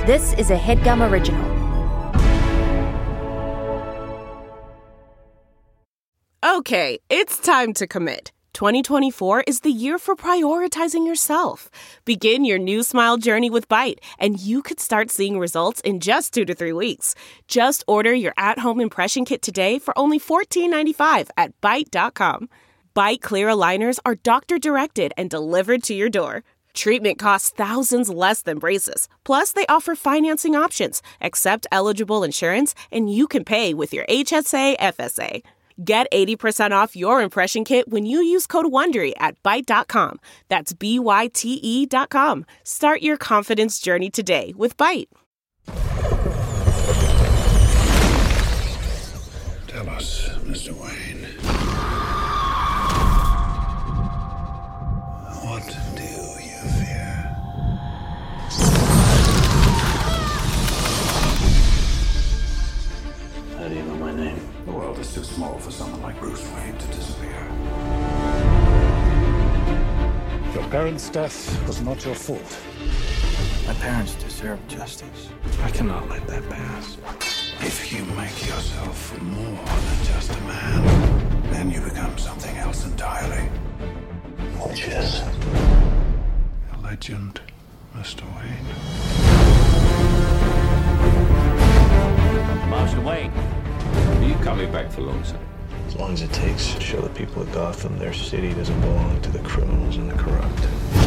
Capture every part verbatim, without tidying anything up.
This is a HeadGum original. Okay, it's time to commit. twenty twenty-four is the year for prioritizing yourself. Begin your new smile journey with Byte, and you could start seeing results in just two to three weeks. Just order your at-home impression kit today for only fourteen ninety-five at byte dot com. Byte clear aligners are doctor-directed and delivered to your door. Treatment costs thousands less than braces. Plus, they offer financing options, accept eligible insurance, and you can pay with your H S A F S A. Get eighty percent off your impression kit when you use code WONDERY at byte dot com. That's B Y T E dot com. Start your confidence journey today with Byte. Tell us, Mister Wayne. What do you fear? How do you know my name? The world is too small for someone like Bruce Wayne to disappear. Your parents' death was not your fault. My parents deserve justice. I cannot let that pass. If you make yourself more than just a man, then you become something else entirely. Which is? A legend, Mister Wayne. Master Wayne. Will you call me back for long, sir? As long as it takes to show the people of Gotham their city doesn't belong to the criminals and the corrupt.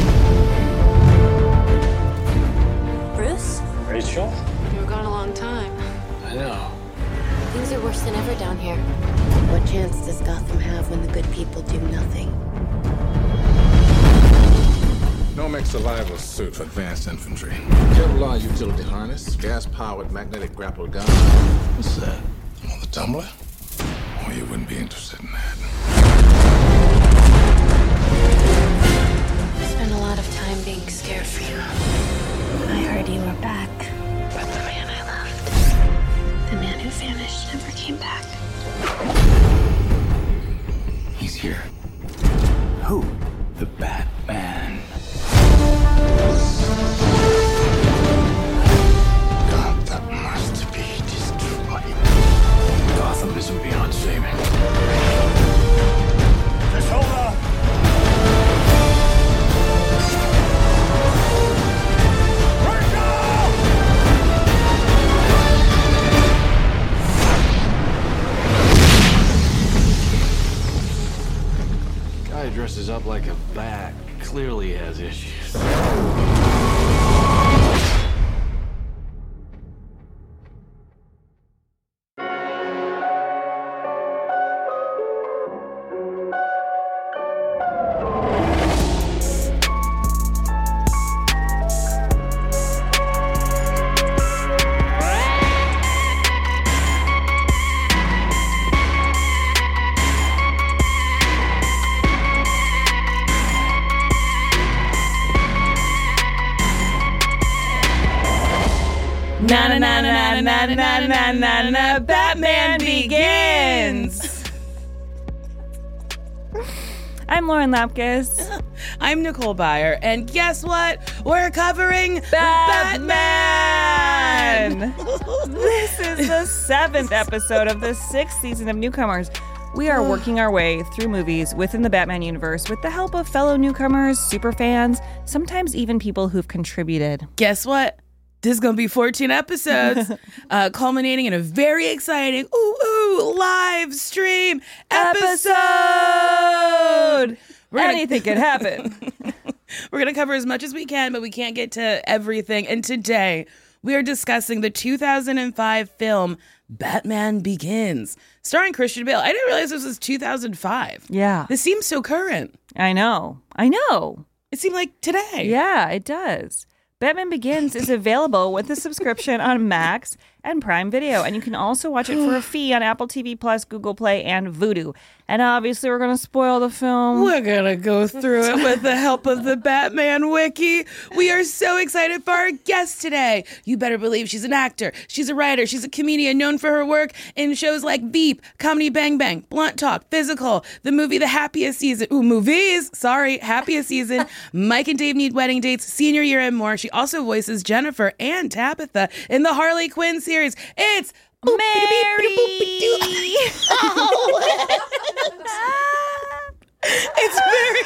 Bruce? Rachel? You were gone a long time. I know. Things are worse than ever down here. What chance does Gotham have when the good people do nothing? Nomex survival suit for advanced infantry. Kevlar utility harness, gas-powered magnetic grapple gun. What's that? On the tumbler? Oh, you wouldn't be interested in that. I spent a lot of time being scared for you. I heard you were back. But the man I loved, the man who vanished, never came back. He's here. Who? The Batman. Gotham must be destroyed. Gotham isn't beyond saving. Just hold on. Right now! Guy dresses up like a bat clearly has issues. Na na na na na na na na na na Batman Begins. I'm Lauren Lapkus. I'm Nicole Byer, and guess what? We're covering Batman. Batman. This is the seventh episode of the sixth season of Newcomers. We are working our way through movies within the Batman universe with the help of fellow newcomers, super fans, sometimes even people who've contributed. Guess what? This is going to be fourteen episodes, uh, culminating in a very exciting ooh ooh live stream episode. We're gonna, Anything could happen. We're going to cover as much as we can, but we can't get to everything. And today, we are discussing the two thousand five film Batman Begins, starring Christian Bale. I didn't realize this was two thousand five. Yeah. This seems so current. I know. I know. It seemed like today. Yeah, it does. Batman Begins is available with a subscription on Max and Prime Video, and you can also watch it for a fee on Apple T V Plus, Google Play, and Vudu. And obviously, we're going to spoil the film. We're going to go through it with the help of the Batman Wiki. We are so excited for our guest today. You better believe she's an actor. She's a writer. She's a comedian known for her work in shows like Veep, Comedy Bang Bang, Blunt Talk, Physical, the movie The Happiest Season. Ooh, movies. Sorry, Happiest Season. Mike and Dave Need Wedding Dates, Senior Year and more. She also voices Jennifer and Tabitha in the Harley Quinn series. It's Mary! It's very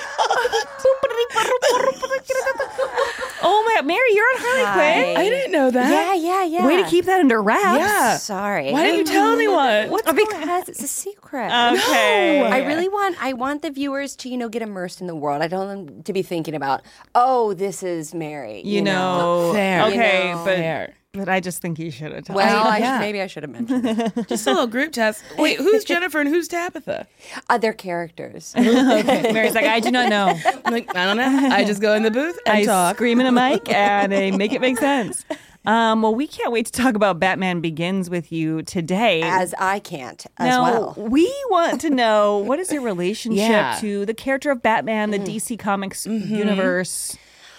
Oh my God, Mary, you're on Harley Quinn? I didn't know that. Yeah, yeah, yeah. Way to keep that under wraps. Yeah. Sorry. Why didn't you tell anyone? What's because it's a secret. Okay. I really want I want the viewers to, you know, get immersed in the world. I don't want them to be thinking about, oh, this is Mary. You, you know. know. Fair. Okay, You know. but Fair. but I just think you should have told Well, me. I yeah. should, maybe I should have mentioned it. Just a little group test. Wait, who's Jennifer and who's Tabitha? Uh, they're characters. Okay. Mary's like, I do not know. I'm like, I don't know. I just go in the booth and I talk. scream in a mic and I make it make sense. Um, well, we can't wait to talk about Batman Begins with you today. As I can't as now, well. we want to know, what is your relationship Yeah. to the character of Batman, the D C Comics universe?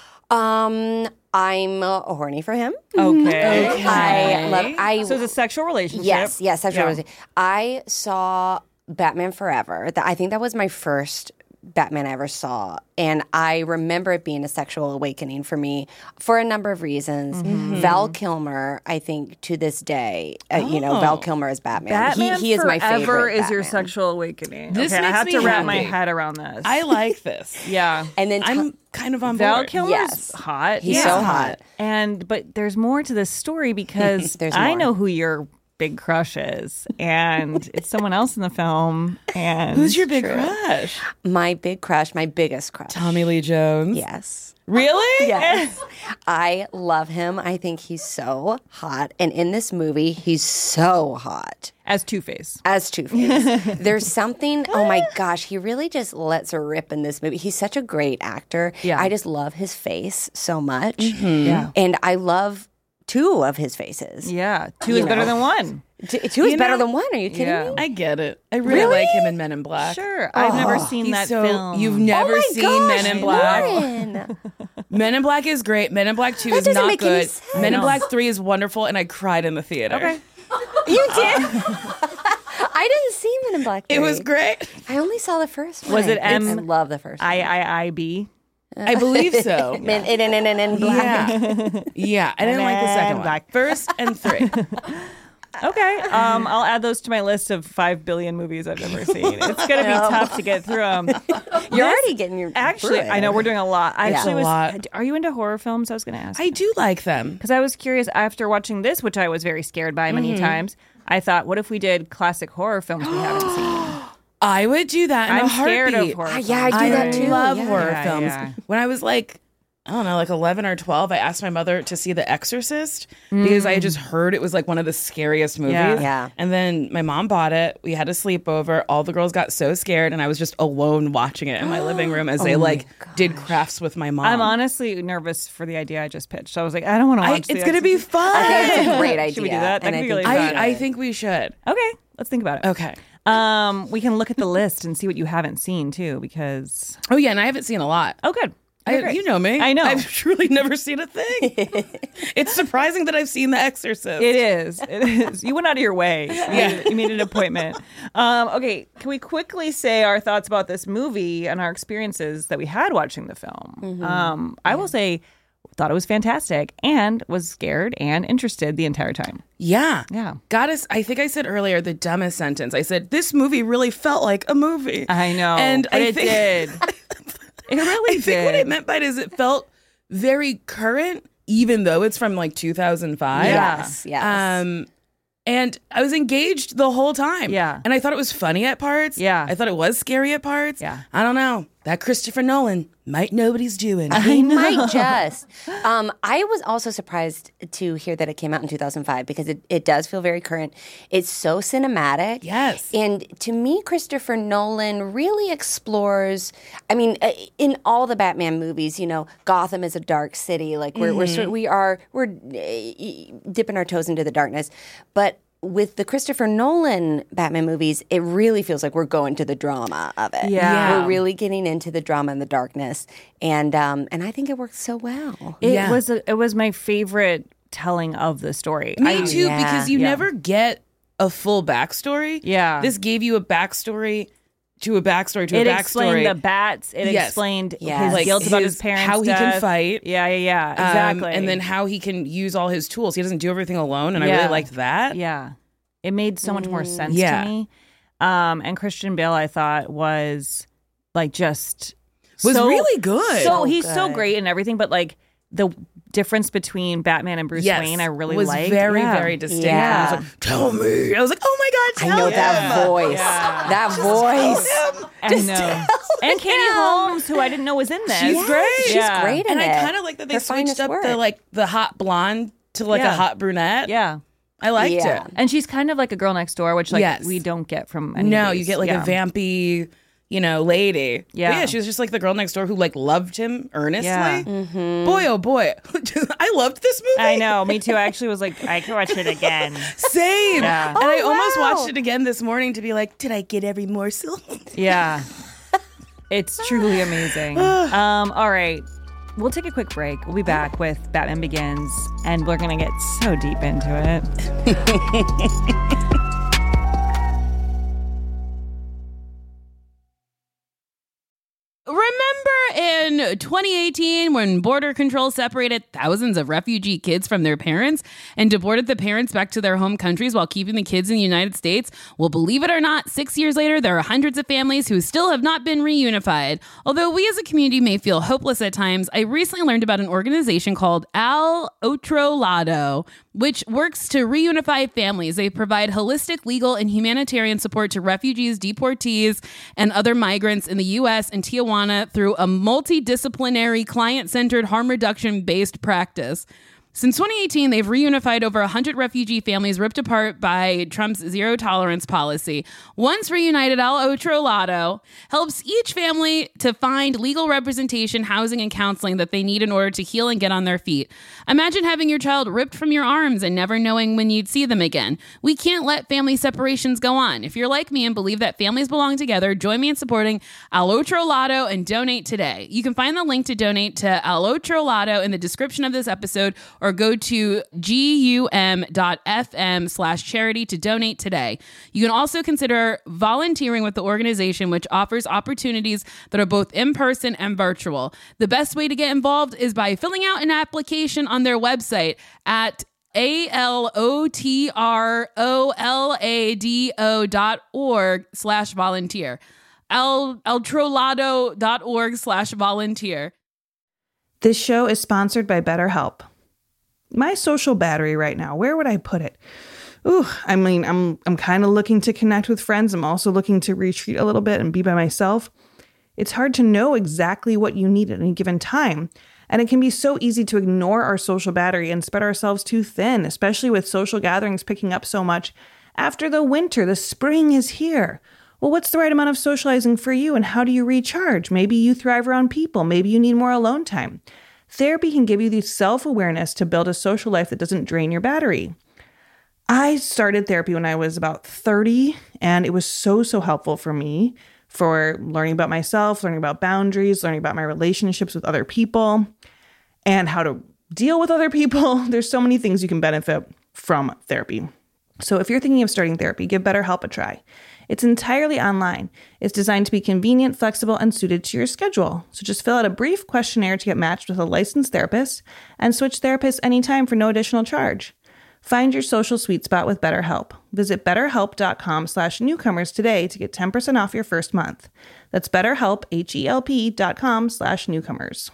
Um, I'm uh, horny for him. Okay. Okay. I love. I So it's a sexual relationship. yes, yes. Sexual Yeah. relationship. I saw Batman Forever. That I think that was my first Batman I ever saw, and I remember it being a sexual awakening for me for a number of reasons. Mm-hmm. Val Kilmer, I think to this day, uh, you know, Val Kilmer as Batman. Batman he, he is my Forever favorite. is your Batman. sexual awakening. This okay, I makes have me to wrap my happy. head around this. I like this. yeah. And then I'm kind of on Val board. Kilmer's Yes. hot. He's Yeah. so hot. And but there's more to this story because There's I more. know who your big crush is, and it's someone else in the film. And Who's your big crush? my big crush, my biggest crush. Tommy Lee Jones. Yes. Really? Yes. I love him. I think he's so hot. And in this movie, he's so hot. as Two-Face? As Two-Face. There's something, oh my gosh, he really just lets her rip in this movie. He's such a great actor. Yeah. I just love his face so much. Yeah. And I love two of his faces. Yeah, two You is better know. than one. T- two is You better know- than one. Are you kidding Yeah. me? I get it. I really, Really? like him in Men in Black. Sure, I've never Oh. seen He's that so, film. You've never oh my seen gosh, Men in Black? Lauren. Men in Black is great. Men in Black two That is doesn't not make any good. sense. Men in No. Black three is wonderful, and I cried in the theater. Okay. You did? I didn't see Men in Black It was three. great. I only saw the first one. Was it I M- love the first one. I I I B. I believe so. Men in, in, in, in, in black. Yeah. Yeah. I didn't like the Men second in one. Black. First and three. Okay, um, I'll add those to my list of five billion movies I've never seen. It's gonna be tough to get through them. You're already getting your Actually, through it. I know we're doing a lot. I Yeah. actually A was. lot. Are you into horror films? I was gonna ask. I do like them. Because I was curious after watching this, which I was very scared by many Mm-hmm. times. I thought, what if we did classic horror films we haven't seen? I would do that in I'm a scared heartbeat. of horror. Ah, films. yeah, I do I that too. love yeah. horror Yeah, films. yeah. When I was like, I don't know, like eleven or twelve, I asked my mother to see The Exorcist because I had just heard it was like one of the scariest movies. Yeah. Yeah. And then my mom bought it. We had a sleepover. All the girls got so scared, and I was just alone watching it in my living room as they like did crafts with my mom. I'm honestly nervous for the idea I just pitched. So I was like, I don't want to I, watch. it's The going to be Exorcist. fun. I think it's a great idea. Should we do that? That And could I be think really we fun. I, I should. think we should. Okay, let's think about it. Okay. Um, we can look at the list and see what you haven't seen too, because Oh, yeah, and I haven't seen a lot. oh, good. I, Okay, great. you know me. I know. I've truly never seen a thing. It's surprising that I've seen The Exorcist. It is. It is. You went out of your way. Yeah. You made an appointment. Um, okay. Can we quickly say our thoughts about this movie and our experiences that we had watching the film? Mm-hmm. Um, I will say, thought it was fantastic and was scared and interested the entire time. Yeah. Yeah. Goddess, I think I said earlier the dumbest sentence. I said, this movie really felt like a movie. I know. And but I it think, did. It really I think what I did. meant by it is it felt very current, even though it's from like two thousand five. Yes, yes. Um, and I was engaged the whole time. Yeah. And I thought it was funny at parts. Yeah. I thought it was scary at parts. Yeah. I don't know. That Christopher Nolan might know what he's doing. He might just. Um, I was also surprised to hear that it came out in two thousand five because it, it does feel very current. It's so cinematic. Yes. And to me, Christopher Nolan really explores, I mean, uh, in all the Batman movies, you know, Gotham is a dark city. Like we're, we're sort- we are, we're uh, dipping our toes into the darkness. But with the Christopher Nolan Batman movies, it really feels like we're going to the drama of it. Yeah. We're really getting into the drama and the darkness. And um, and I think it works so well. It Yeah. was a, it was my favorite telling of the story. Me I, too, yeah. because you Yeah. never get a full backstory. Yeah. This gave you a backstory to a backstory to It a backstory. explained the bats. It Yes. explained Yes. his Like guilt about his- his parents. how he can death. fight. Yeah, yeah, yeah. Um, Exactly. and then how he can use all his tools. He doesn't do everything alone, and I Yeah. really liked that. Yeah. It made so much more sense Yeah. to me. Um, and Christian Bale, I thought, was like just Was so- really good. So So he's so good. great and everything, but like the difference between Batman and Bruce Yes. Wayne, I really was liked. very, Yeah. very distinct. Yeah. I was like, tell me. I was like, oh my God, I tell know him. that voice. Yeah. That voice. I know. And Katie Holmes, who I didn't know was in this. She's great. She's Yeah. great in And it. I kind of like that they Her switched finest up work. the like the hot blonde to like a Yeah. hot brunette. Yeah. I liked Yeah. it. And she's kind of like a girl next door, which like Yes. we don't get from any No, of you these. get like Yeah. a vampy, you know, lady. But Yeah. yeah, she was just like the girl next door who like loved him earnestly. Yeah. Boy, oh boy, I loved this movie. I know, me too. I actually was like, I could watch it again. Same. Yeah. And I Oh, almost wow. watched it again this morning to be like, did I get every morsel? Yeah. It's truly amazing. Um, all right. We'll take a quick break. We'll be back with Batman Begins, and we're going to get so deep into it. Remember in twenty eighteen when border control separated thousands of refugee kids from their parents and deported the parents back to their home countries while keeping the kids in the United States? Well, believe it or not, six years later, there are hundreds of families who still have not been reunified. Although we as a community may feel hopeless at times, I recently learned about an organization called Al Otro Lado, which works to reunify families. They provide holistic, legal, and humanitarian support to refugees, deportees, and other migrants in the U S and Tijuana through a multidisciplinary, client-centered, harm reduction-based practice. Since twenty eighteen, they've reunified over one hundred refugee families ripped apart by Trump's zero-tolerance policy. Once reunited, Al Otro Lado helps each family to find legal representation, housing, and counseling that they need in order to heal and get on their feet. Imagine having your child ripped from your arms and never knowing when you'd see them again. We can't let family separations go on. If you're like me and believe that families belong together, join me in supporting Al Otro Lado and donate today. You can find the link to donate to Al Otro Lado in the description of this episode, or go to gum.fm slash charity to donate today. You can also consider volunteering with the organization, which offers opportunities that are both in-person and virtual. The best way to get involved is by filling out an application on their website at A-L-O-T-R-O-L-A-D-O dot org slash volunteer. El, eltrolado dot org slash volunteer. This show is sponsored by BetterHelp. My social battery right now, where would I put it? Ooh, I mean, I'm I'm kind of looking to connect with friends. I'm also looking to retreat a little bit and be by myself. It's hard to know exactly what you need at any given time. And it can be so easy to ignore our social battery and spread ourselves too thin, especially with social gatherings picking up so much. After the winter, the spring is here. Well, what's the right amount of socializing for you, and how do you recharge? Maybe you thrive around people. Maybe you need more alone time. Therapy can give you the self-awareness to build a social life that doesn't drain your battery. I started therapy when I was about thirty, and it was so, so helpful for me for learning about myself, learning about boundaries, learning about my relationships with other people, and how to deal with other people. There's so many things you can benefit from therapy. So if you're thinking of starting therapy, give BetterHelp a try. It's entirely online. It's designed to be convenient, flexible, and suited to your schedule. So just fill out a brief questionnaire to get matched with a licensed therapist and switch therapists anytime for no additional charge. Find your social sweet spot with BetterHelp. Visit betterhelp.com slash newcomers today to get ten percent off your first month. That's betterhelp, H-E-L-P dot com slash newcomers.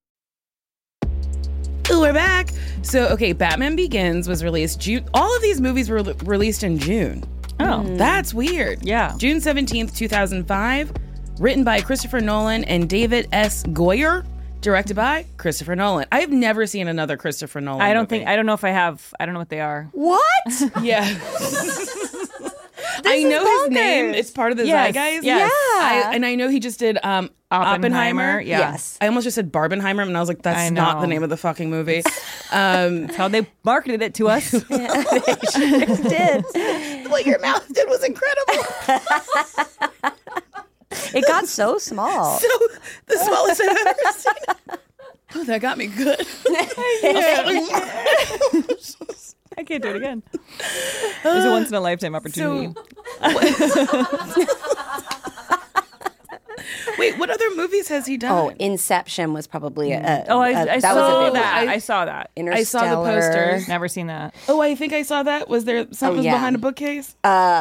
Ooh, we're back. So, okay, Batman Begins was released June. All of these movies were released in June. Oh. That's weird. Yeah. June seventeenth, two thousand five. Written by Christopher Nolan and David S. Goyer. Directed by Christopher Nolan. I've never seen another Christopher Nolan I don't movie. think, I don't know if I have, I don't know what they are. What? Yeah. There's I know his bonkers. name. It's part of the Yes, zeitgeist. yes. I, and I know he just did um, Oppenheimer, Oppenheimer. yeah. Yes. I almost just said Barbenheimer, and I was like, I that's not know. the name of the fucking movie. Um, That's how they marketed it to us. did. what your mouth did was incredible. It got so small. So the smallest I've ever seen. Oh, that got me good. I can't do it again. It was a once in a lifetime opportunity. Wait, what other movies has he done? Oh, Inception was probably a. oh, I, a- I that saw was a big that. one. I saw that. I saw the Interstellar. posters. Never seen that. Oh, I think I saw that. Was there something was yeah. behind a bookcase?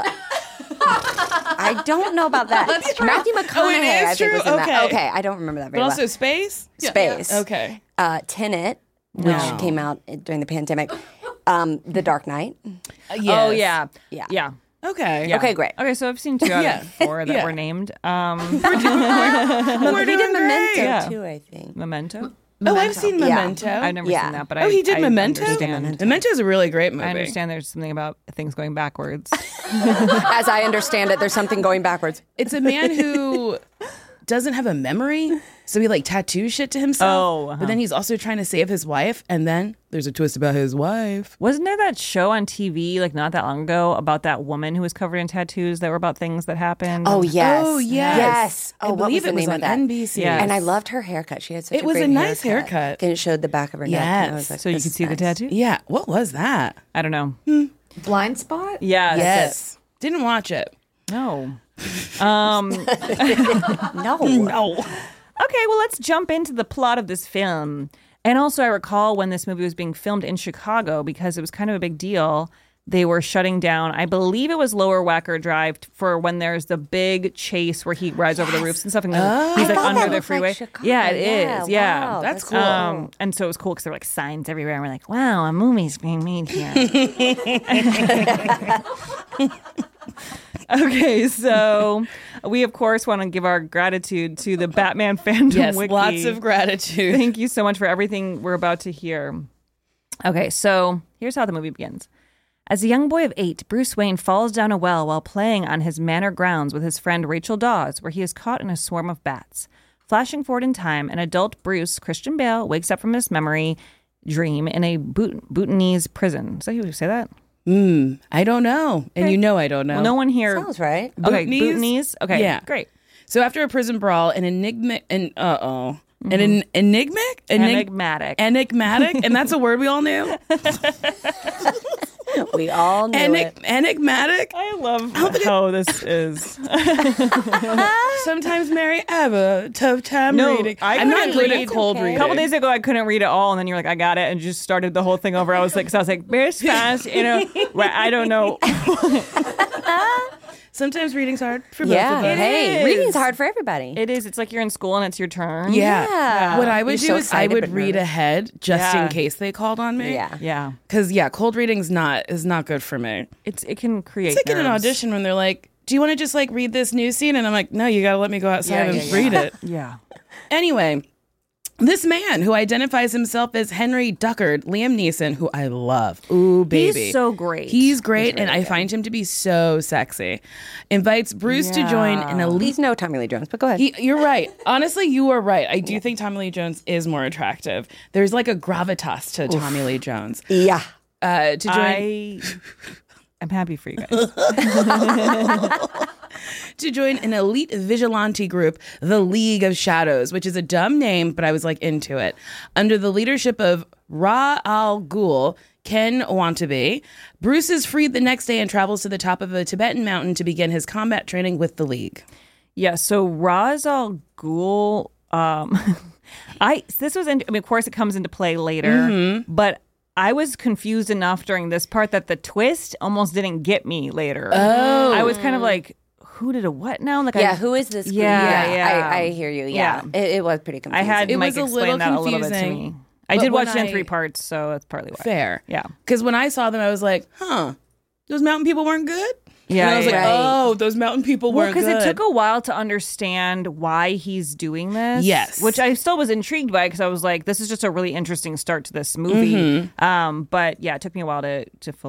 I don't know about that. Matthew McConaughey, Oh, it is I think, was true? in that. Okay. Okay, I don't remember that very But also well. space? Space. Okay. Uh, Tenet, which No. came out during the pandemic. Um, The Dark Knight. Oh, yeah. Yeah. Yeah. Okay. Yeah. Okay, great. Okay, so I've seen two out Yeah. of four that Yeah. were named. Um, We're He did doing Memento great. Yeah. too, I think. Memento? Oh, I've seen Yeah. Memento. I've never Yeah. seen that, but Oh, I he did I Memento? understand. Memento is a really great movie. I understand there's something about things going backwards. As I understand it, there's something going backwards. It's a man who doesn't have a memory, so he like tattoos shit to himself. Oh, uh-huh. But then he's also trying to save his wife, and then there's a twist about his wife. Wasn't there that show on T V like not that long ago about that woman who was covered in tattoos that were about things that happened? Oh, yes. Oh, yes. Yes. I Oh, what believe was the it was name on of that? N B C. Yes. And I loved her haircut. She had such It a was great a nice haircut. haircut. And it showed the back of her neck. And I was Yes. like, So you this could is see the nice. tattoo? Yeah. What was that? I don't know. Blind Spot? Yeah. that's Yes. Didn't watch it. it. No. Um, No. No. okay, well, let's jump into the plot of this film. And also, I recall when this movie was being filmed in Chicago, because it was kind of a big deal, they were shutting down, I believe it was Lower Wacker Drive, for when there's the big chase where he rides over the roofs and stuff, and Oh. he's like I thought under that the looked freeway. like Chicago. Yeah, it Yeah, is. Yeah. wow, That's that's cool. Um, and so it was cool because there were like signs everywhere, and we're like, wow, a movie's being made here. Okay, so we of course want to give our gratitude to the Batman fandom Yes, wiki. lots of gratitude. Thank you so much for everything we're about to hear. Okay, so here's how the movie begins. As a young boy of eight, Bruce Wayne falls down a well while playing on his manor grounds with his friend Rachel Dawes, where he is caught in a swarm of bats. Flashing forward in time, an adult Bruce, Christian Bale, wakes up from his memory dream in a Boot- Bhutanese prison. Is that how you say that? Mm, I don't know. And Okay. you know I don't know. Well, no one here. Sounds right. Okay, Bhutanese? Bhutanese. Okay, Yeah. great. So after a prison brawl, an enigma, an uh oh, an, an enigmatic, Enig- Enigmatic. enigmatic, and that's a word we all knew. We all knew Enig- it. enigmatic. I love how this is. Sometimes Mary I have a tough time No, reading. I I'm not couldn't good read. at cold Okay. reading. A couple days ago, I couldn't read it all, and then you're like, I got it, and just started the whole thing over. I was like, so I was like, very fast, you know, where I don't know. Sometimes reading's hard for Yeah. both of us. Hey, is. reading's hard for everybody. It is. It's like you're in school and it's your turn. Yeah. Yeah. What I would You're do so is I excited, would but read nervous. ahead just Yeah. in case they called on me. Yeah. Yeah. Because yeah, cold reading's not is not good for me. It's it can create. It's like in an nerves. audition when they're like, "Do you want to just like read this news scene?" And I'm like, "No, you got to let me go outside Yeah, and yeah, yeah. read it." Yeah. Anyway, this man who identifies himself as Henry Duckard, Liam Neeson, who I love. Ooh, baby. He's so great. He's great, and I find him to be so sexy. Invites Bruce to join an elite. He's no Tommy Lee Jones, but go ahead. He, you're right. Honestly, you are right. I do think Tommy Lee Jones is more attractive. There's like a gravitas to Tommy Lee Jones. yeah. Uh, to join. I. I'm happy for you guys. to join an elite vigilante group, the League of Shadows, which is a dumb name, but I was like into it. Under the leadership of Ra Al Ghul, Ken Wantabe, Bruce is freed the next day and travels to the top of a Tibetan mountain to begin his combat training with the League. Yeah. So Ra's al Ghul. Um, I this was. In, I mean, of course, it comes into play later, Mm-hmm. but. I was confused enough during this part that the twist almost didn't get me later. Oh. I was kind of like, who did a what now? Like, Yeah, I, who is this? Yeah, yeah. I, I hear you. Yeah. Yeah. It, it was pretty confusing. I had It Mike was a explain little that a little bit to confusing, me. I but did watch when it in I- three parts, so that's partly why. Fair. Yeah. Because when I saw them, I was like, huh, those mountain people weren't good? Yeah, And I was yeah, like, yeah. oh, those mountain people Well, weren't because good. it took a while to understand why he's doing this. Yes. Which I still was intrigued by because I was like, this is just a really interesting start to this movie. Mm-hmm. Um, but yeah, it took me a while to, to fully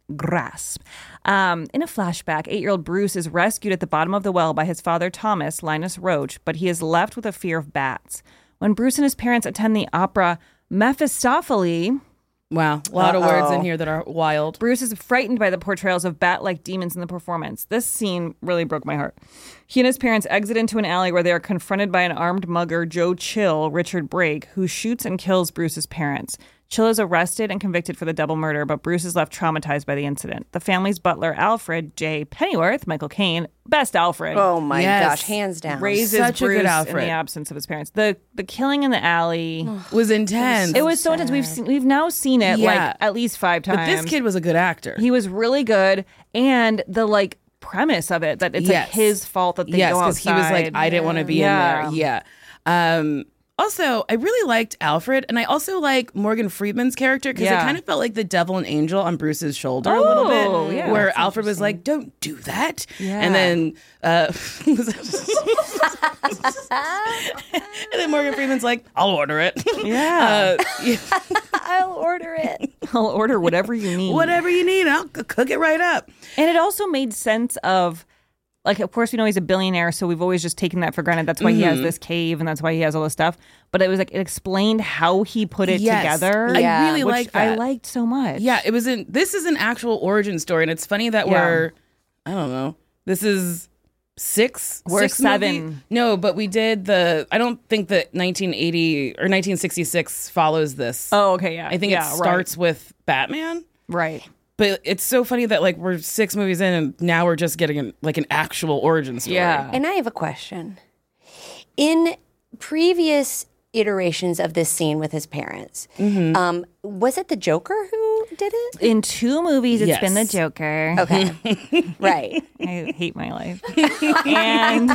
grasp. Um, in a flashback, eight-year-old Bruce is rescued at the bottom of the well by his father, Thomas, Linus Roach, but he is left with a fear of bats. When Bruce and his parents attend the opera Mephistopheles... Wow, a lot Uh-oh. of words in here that are wild. Bruce is frightened by the portrayals of bat-like demons in the performance. This scene really broke my heart. He and his parents exit into an alley where they are confronted by an armed mugger, Joe Chill, Richard Brake, who shoots and kills Bruce's parents. Chill is arrested and convicted for the double murder, but Bruce is left traumatized by the incident. The family's butler, Alfred J. Pennyworth, Michael Caine, best Alfred. Oh my Yes. gosh, hands down. Raises Such a Bruce good in Alfred. the absence of his parents. The the killing in the alley Was intense. It was so intense. We've seen, we've now seen it Yeah. like at least five times. But this kid was a good actor. He was really good, and the like premise of it that it's Yes. like his fault that they yes, go because he was like, outside. I didn't want to be Yeah. in there. Yeah. Um, also, I really liked Alfred, and I also like Morgan Freeman's character because Yeah. it kind of felt like the devil and angel on Bruce's shoulder a little Oh, bit, yeah, where that's Alfred was like, "Don't do that," Yeah. and then, uh, and then Morgan Freeman's like, "I'll order it." Yeah. Uh, yeah. I'll order it. I'll order whatever you need. Whatever you need, I'll c- cook it right up. And it also made sense of, like, of course, we know he's a billionaire, so we've always just taken that for granted. That's why he has this cave, and that's why he has all this stuff. But it was like, it explained how he put it Yes. together. I really which liked I that. liked so much. Yeah, it was in. This is an actual origin story, and it's funny that Yeah. we're, I don't know, this is six. We're six seven. movie- No, but we did the. I don't think that nineteen eighty or nineteen sixty-six follows this. Oh, okay, yeah. I think yeah, it starts with Batman. Right. But it's so funny that like we're six movies in, and now we're just getting an, like an actual origin story. Yeah. And I have a question. In previous iterations of this scene with his parents, Mm-hmm. um, was it the Joker who did it? In two movies, it's Yes. been the Joker. Okay. Right. I hate my life. and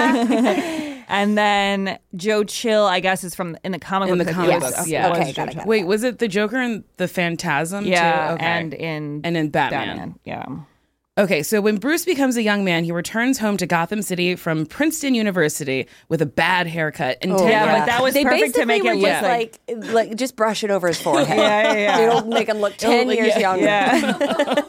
and then Joe Chill, I guess, is from in the comic In book. the that comic he books, was- yeah. was Okay, got it, Joe got Chill. it. Wait, was it the Joker and the Phantasm? Yeah, too? Okay. and in and in Batman. Batman. Yeah. Okay, so when Bruce becomes a young man, he returns home to Gotham City from Princeton University with a bad haircut. And Oh, Yeah, but that was they perfect to basically make it were look just like- like, like just brush it over his forehead. Yeah, yeah, yeah. It'll make him look ten It'll- years yeah, younger. Yeah.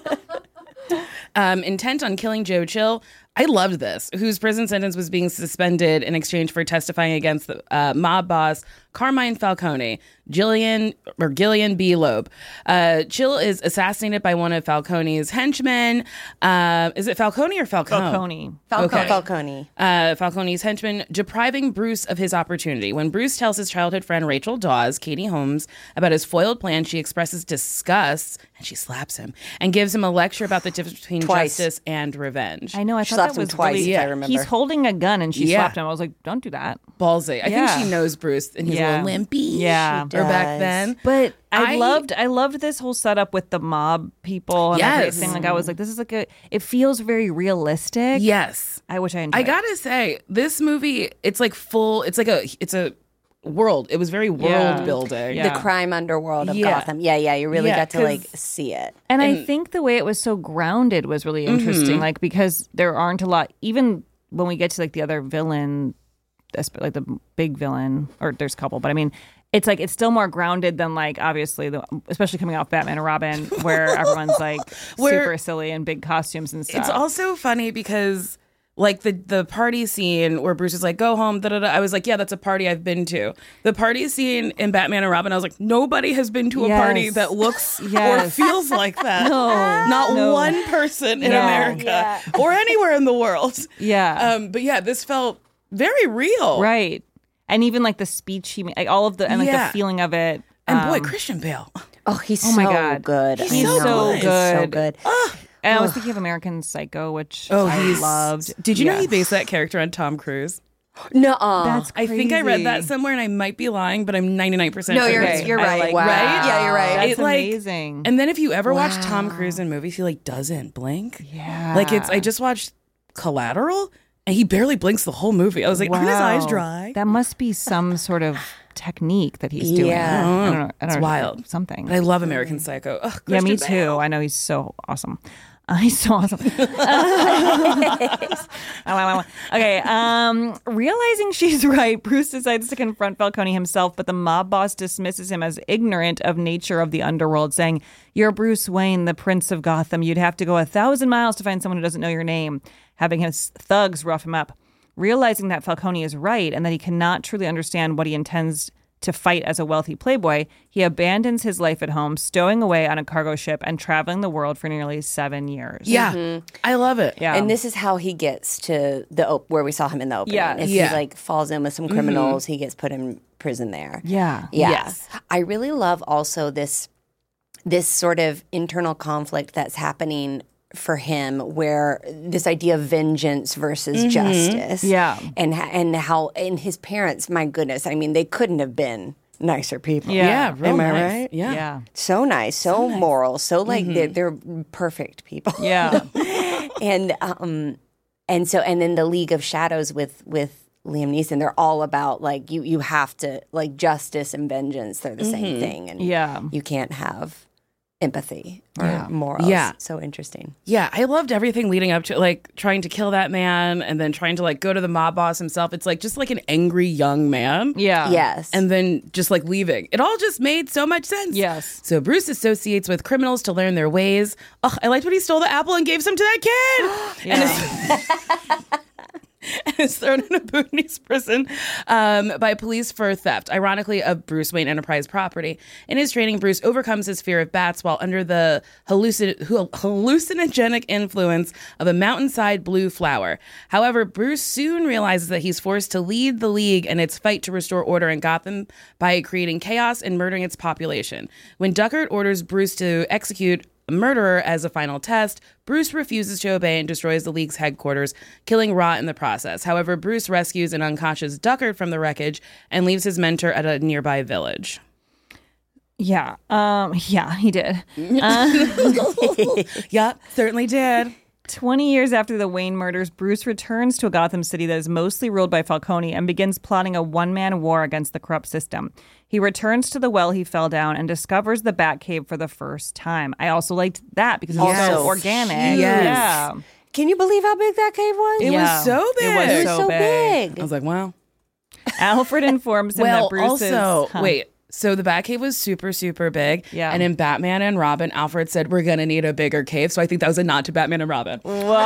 um, intent on killing Joe Chill. I loved this, whose prison sentence was being suspended in exchange for testifying against the uh, mob boss Carmine Falcone, Gillian or Gillian B. Loeb. Uh, Chill is assassinated by one of Falcone's henchmen. Uh, is it Falcone or Falcone? Falcone. Falcone. Okay. Falcone. Uh, Falcone's henchmen, depriving Bruce of his opportunity. When Bruce tells his childhood friend Rachel Dawes, Katie Holmes, about his foiled plan, she expresses disgust and she slaps him and gives him a lecture about the difference between Twice. justice and revenge. I know. I She thought slapped that him was twice, really. if I remember. He's holding a gun and she Yeah. slapped him. I was like, "Don't do that." Ballsy. I Yeah. think she knows Bruce and he's a Yeah. little limpy. Yeah. Or back does. then. But I, I- loved I loved this whole setup with the mob people and Yes. everything. Like I was like, this is like a it feels very realistic. Yes. I wish I enjoyed I gotta say, this movie, it's like full, it's like a, it's a world. It was very world Yeah. building. Yeah. The crime underworld of Yeah. Gotham. Yeah, yeah. You really Yeah, got to like 'cause- see it. And, I And- think the way it was so grounded was really interesting. Mm-hmm. Like because there aren't a lot even when we get to like the other villain, esp- like the big villain, or there's a couple, but I mean it's like it's still more grounded than like obviously the especially coming off Batman and Robin where everyone's like Where- super silly in big costumes and stuff. It's also funny because like the the party scene where Bruce is like, go home, da da da. I was like, yeah, that's a party I've been to. The party scene in Batman and Robin, I was like, nobody has been to a Yes. party that looks or Yes. feels like that. No, Not no. one person in No. America Yeah. or anywhere in the world. Yeah. Um, but yeah, this felt very real. Right. And even like the speech he made, like all of the, and like Yeah. the feeling of it. And boy, um, Christian Bale. Oh, he's Oh so my God. good. He's I so know. good. He's so good. good. And I was thinking of American Psycho, which Oh, I he's loved. Did you know Yeah. he based that character on Tom Cruise? Nuh-uh. That's I think I read crazy. that somewhere, and I might be lying, but I'm ninety-nine percent No, sure. you're it's- you're I right. like Wow. that. Yeah, you're right. That's It, like- amazing. And then if you ever watch Wow. Tom Cruise in movies, he like doesn't blink. yeah. Like it's. I just watched Collateral, and he barely blinks the whole movie. I was like, aren't his eyes Wow. dry? That must be some sort of technique that he's doing. Yeah. I don't know. I don't It's know. wild. Something. But I love American Psycho. Ugh, yeah, me Christian too. Bale. I know he's so awesome. I saw something. Okay. Um, realizing she's right, Bruce decides to confront Falcone himself, but the mob boss dismisses him as ignorant of nature of the underworld, saying, "You're Bruce Wayne, the Prince of Gotham. You'd have to go a thousand miles to find someone who doesn't know your name," having his thugs rough him up. Realizing that Falcone is right and that he cannot truly understand what he intends to fight as a wealthy playboy, he abandons his life at home, stowing away on a cargo ship and traveling the world for nearly seven years. Yeah, Mm-hmm. I love it. Yeah. And this is how he gets to the op- where we saw him in the opening. Yes. If Yeah. he like falls in with some criminals, he gets put in prison there. Yeah. Yeah. Yes. I really love also this this sort of internal conflict that's happening for him, where this idea of vengeance versus justice. Yeah. And ha- and how and his parents, my goodness, I mean, they couldn't have been nicer people. Yeah. Yeah, real Am I nice. right? Yeah. Yeah. So nice, so, moral, so like they're, they're perfect people. Yeah. and um and so and then the League of Shadows with with Liam Neeson, they're all about like you you have to like justice and vengeance, they're the same thing, and Yeah. you can't have empathy or Yeah. morals. Yeah. So interesting. Yeah, I loved everything leading up to like trying to kill that man and then trying to like go to the mob boss himself. It's like just like an angry young man. Yeah. Yes. And then just like leaving. It all just made so much sense. Yes. So Bruce associates with criminals to learn their ways. Oh, I liked when he stole the apple and gave some to that kid. Yeah. And it's- and is thrown in a Bhutanese prison um, by police for theft, ironically, of Bruce Wayne Enterprise property. In his training, Bruce overcomes his fear of bats while under the hallucin- hallucinogenic influence of a mountainside blue flower. However, Bruce soon realizes that he's forced to lead the League in its fight to restore order in Gotham by creating chaos and murdering its population. When Duckard orders Bruce to execute a murderer as a final test, Bruce refuses to obey and destroys the League's headquarters, killing Rot in the process. However, Bruce rescues an unconscious Duckard from the wreckage and leaves his mentor at a nearby village. Yeah. Um, yeah, he did. Uh, Yeah, certainly did. twenty years after the Wayne murders, Bruce returns to a Gotham City that is mostly ruled by Falcone and begins plotting a one-man war against the corrupt system. He returns to the well he fell down and discovers the Batcave for the first time. I also liked that because it was Yes. so organic. Yes. Yeah. Can you believe how big that cave was? It Yeah. was so big. It was It was so so big. big. I was like, wow. Alfred informs him Well, that Bruce is... also, huh. wait. So the Batcave was super, super big. Yeah. And in Batman and Robin, Alfred said, we're going to need a bigger cave. So I think that was a nod to Batman and Robin.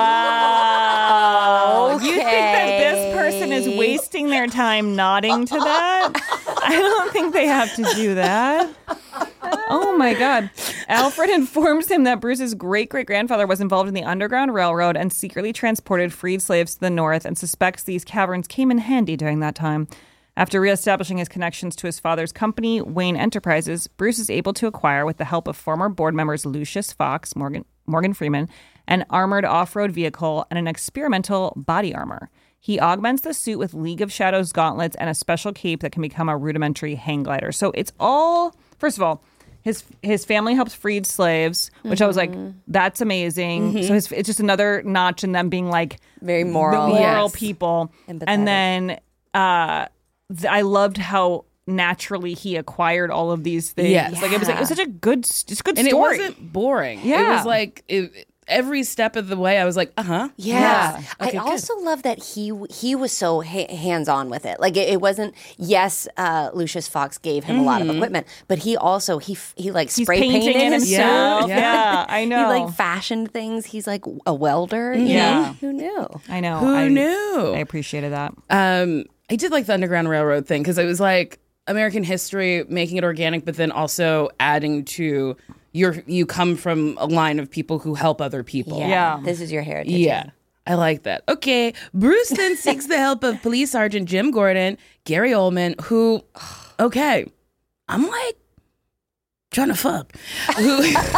Wow. You think that this person is wasting their time nodding to that? I don't think they have to do that. Oh my God. Alfred informs him that Bruce's great-great-grandfather was involved in the Underground Railroad and secretly transported freed slaves to the north and suspects these caverns came in handy during that time. After reestablishing his connections to his father's company, Wayne Enterprises, Bruce is able to acquire, with the help of former board members Lucius Fox, Morgan, Morgan Freeman, an armored off-road vehicle and an experimental body armor. He augments the suit with League of Shadows gauntlets and a special cape that can become a rudimentary hang glider. So it's all, first of all, his his family helps freed slaves, which I was like, that's amazing. Mm-hmm. So his, it's just another notch in them being like Very moral. moral Yes. people. Empathetic. And then uh, th- I loved how naturally he acquired all of these things. Yes. Like it was like it was such a good, s- just good And story. it wasn't boring. It Yeah. was like it, every step of the way, I was like, uh huh. Yeah. Okay, I good. also love that he he was so ha- hands on with it. Like it, it wasn't. Yes, uh, Lucius Fox gave him a lot of equipment, but he also he f- he like He's spray painting painted it himself. Yeah. Yeah, I know. He like fashioned things. He's like a welder. you Yeah. know? Who knew? I know. Who I, knew? I appreciated that. Um, I did like the Underground Railroad thing because it was like American history, making it organic, but then also adding to your you come from a line of people who help other people. Yeah. Yeah. This is your heritage. Yeah. I like that. Okay. Bruce then seeks the help of Police Sergeant Jim Gordon, Gary Oldman, who, okay, I'm like trying to fuck, who,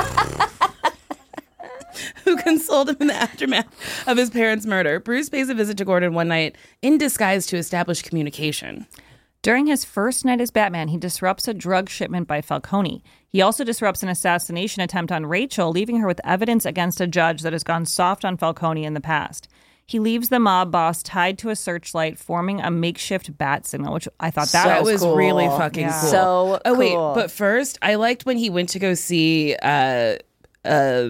who consoled him in the aftermath of his parents' murder. Bruce pays a visit to Gordon one night in disguise to establish communication. During his first night as Batman, he disrupts a drug shipment by Falcone. He also disrupts an assassination attempt on Rachel, leaving her with evidence against a judge that has gone soft on Falcone in the past. He leaves the mob boss tied to a searchlight, forming a makeshift bat signal, which I thought that That was, was cool. really fucking Yeah. cool. So oh wait, cool. but first, I liked when he went to go see uh, uh,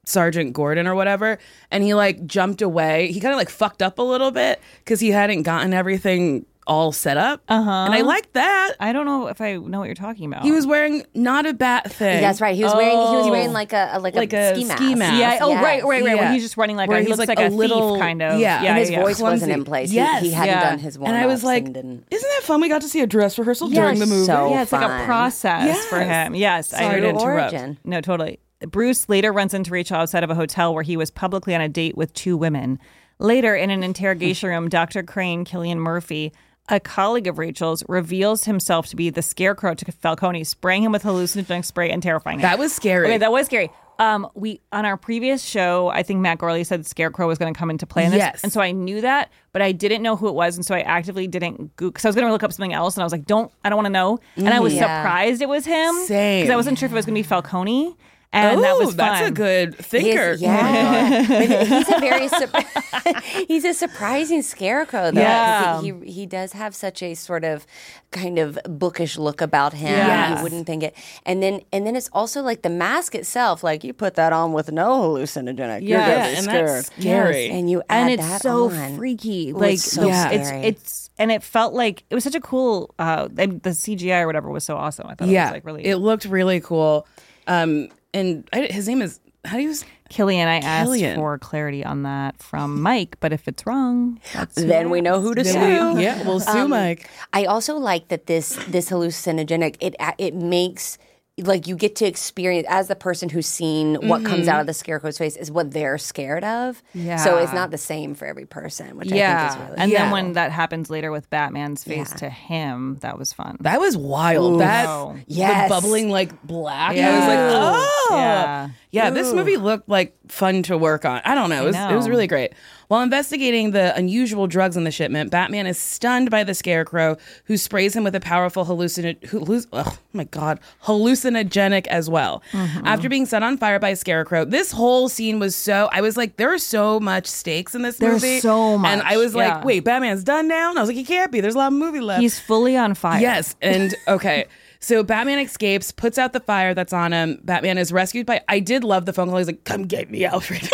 Sergeant Gordon or whatever, and he like jumped away. He kind of like fucked up a little bit because he hadn't gotten everything all set up. Uh-huh. And I liked that. I don't know if I know what you're talking about. He was wearing not a bat thing. That's right. He was oh. wearing he was wearing like a, a like, like a, a ski mask. ski mask. Yeah. Oh, Yes. right, right, right. Yeah. Where he's just running like Where a, he he looks was, like, like, a, a little- thief kind of. yeah. yeah And his yeah. voice Clumsy. wasn't in place. Yes. He, he hadn't Yeah. done his warm And I was like, and didn't. isn't that fun? We got to see a dress rehearsal Yeah, during the movie. so Yeah, it's like a fun. process Yes. for him. Yes. Sorry I to True interrupt. origin. No, totally. Bruce later runs into Rachel outside of a hotel where he was publicly on a date with two women. Later, in an interrogation room, Doctor Crane, Cillian Murphy, a colleague of Rachel's, reveals himself to be the scarecrow to Falcone, spraying him with hallucinogenic spray and terrifying him. That was scary. Okay, that was scary. Um, we on our previous show, I think Matt Gorley said Scarecrow was going to come into play in this, Yes. and so I knew that, but I didn't know who it was, and so I actively didn't Google because I was going to look up something else, and I was like, "Don't, I don't want to know," and I was Yeah. surprised it was him Same. because I wasn't sure if it was going to be Falcone, and oh, that was fun. that's a good thinker. He's, yeah, But he's a very sur- he's a surprising scarecrow though. Yeah. 'cause He, he he does have such a sort of kind of bookish look about him. Yes. You wouldn't think it. And then and then it's also like the mask itself. Like you put that on with no hallucinogenic. You're Yeah, gonna Yeah, be and scared. that's scary. And you add and it's that so on. freaky. Oh, Like it's so the- Yeah. scary. it's it's and it felt like it was such a cool. Uh, and the C G I or whatever was so awesome. I thought Yeah, it was like really. it looked really cool. Um, and I, his name is how do you? s- Killian, I asked Killian. for clarity on that from Mike, but if it's wrong, that's who Then I we know asked. who to Then sue. we- yeah, we'll sue Um, Mike. I also like that this this hallucinogenic it it makes like you get to experience as the person who's seen what comes out of the scarecrow's face is what they're scared of. Yeah. So it's not the same for every person, which Yeah, I think is really and Yeah. then when that happens later with Batman's face Yeah. to him, that was fun. That was wild. That no. Yes. the bubbling like black. Yeah. I was like, oh, Yeah. yeah. This movie looked like fun to work on. I don't know. It was, it was know. really great. While investigating the unusual drugs in the shipment, Batman is stunned by the Scarecrow, who sprays him with a powerful hallucin. Halluc- oh my god, hallucinogenic as well. Mm-hmm. After being set on fire by Scarecrow, this whole scene was so. I was like, there are so much stakes in this There's movie. so much, and I was yeah. like, wait, Batman's done now? And I was like, he can't be. There's a lot of movie left. He's fully on fire. Yes, and okay. So Batman escapes, puts out the fire that's on him. Batman is rescued by. I did love the phone call. He's like, "Come get me, Alfred."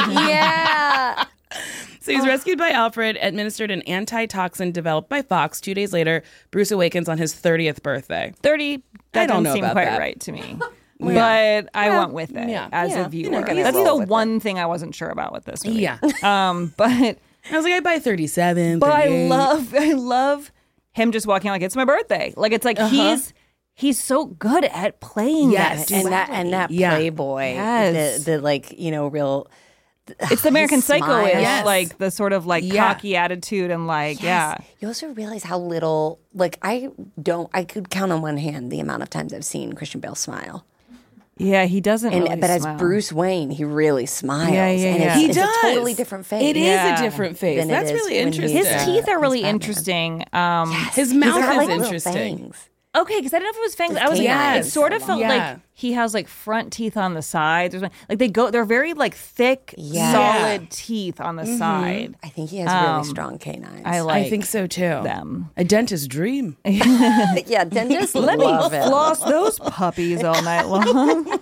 yeah. So he's rescued by Alfred, administered an antitoxin developed by Fox. Two days later, Bruce awakens on his thirtieth birthday. thirty. That I don't didn't know seem about quite that. right to me. But I went with it yeah, as yeah, a viewer. you know, That's roll the with one thing I wasn't sure about with this movie. Yeah. Um, but I was like, I buy thirty-seven. but I thirty-eight. love I love him just walking out like it's my birthday. Like it's like he's he's so good at playing Yes. that. And that and that Yeah. playboy, Yes. the, the like you know real. It's the American his Psycho smile. is Yes. like the sort of like Yeah. cocky attitude and like yeah. Yes. You also realize how little, like, I don't, I could count on one hand the amount of times I've seen Christian Bale smile. Yeah, he doesn't And really but as smile. Bruce Wayne, he really smiles. Yeah, yeah, and yeah. It's, He it's does. a totally different face. It is Yeah. a different face. Than it That's is really when he's, interesting. His uh, teeth are really he's Batman. interesting. Um His He's mouth got, is like, little interesting. fangs. Okay, because I didn't know if it was fangs. His I was like, canines it sort of are felt long. like Yeah. he has like front teeth on the sides. Or something. Like they go, they're very like thick, Yeah. solid teeth on the side. I think he has Um, really strong canines. I like. I think so too. them. A dentist's dream. yeah, dentists Let love me it. floss those puppies all night long.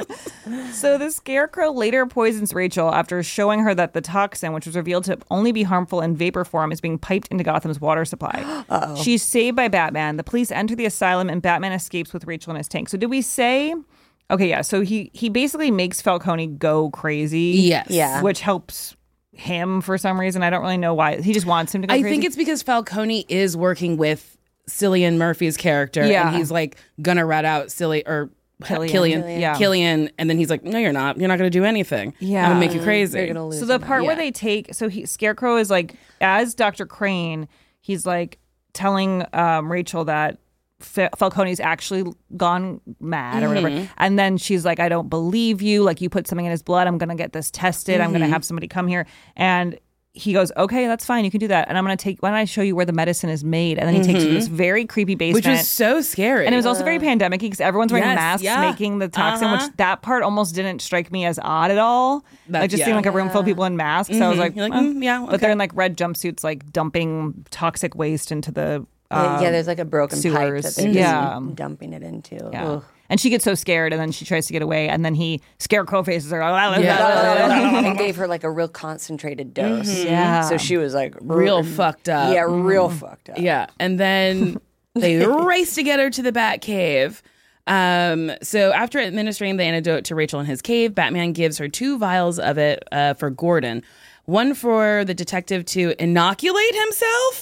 So the Scarecrow later poisons Rachel after showing her that the toxin, which was revealed to only be harmful in vapor form, is being piped into Gotham's water supply. Uh-oh. She's saved by Batman. The police enter the asylum, and Batman escapes with Rachel in his tank. So did we say? Okay, yeah. So he he basically makes Falcone go crazy. Yes. Yeah. which helps him for some reason. I don't really know why. He just wants him to go I crazy. think it's because Falcone is working with Cillian Murphy's character, Yeah. and he's like gonna rat out Silly or Killian. Killian, Killian. Yeah. Killian, and then he's like, "No, you're not. You're not gonna do anything. Yeah. I'm gonna make you crazy." You're gonna lose So the him. part where Yeah. they take, so he Scarecrow is like, as Doctor Crane, he's like telling um, Rachel that Fa- Falcone's actually gone mad or whatever, and then she's like, "I don't believe you. Like you put something in his blood. I'm gonna get this tested. I'm gonna have somebody come here." And he goes, "Okay, that's fine. You can do that." And I'm gonna take. Why don't I show you where the medicine is made? And then he takes you to this very creepy basement. Which was so scary. And it was also very pandemic because everyone's wearing Yes, masks yeah. making the toxin, Uh-huh. which that part almost didn't strike me as odd at all. That- like just yeah. seemed like a room full of people in masks. So I was like, You're like, "Eh." mm, yeah, But they're okay. in like red jumpsuits, like dumping toxic waste into the Yeah, um, yeah, there's like a broken pipe that sewers. they're just Yeah. dumping it into. Yeah. Ugh. And she gets so scared, and then she tries to get away, and then he scarecrow faces her. And gave her like a real concentrated dose. Mm-hmm. Yeah. So she was like real fucked up. Yeah, real Mm. fucked up. Yeah. And then they race to get her to the Batcave. Um, so after administering the antidote to Rachel in his cave, Batman gives her two vials of it uh, for Gordon. One for the detective to inoculate himself.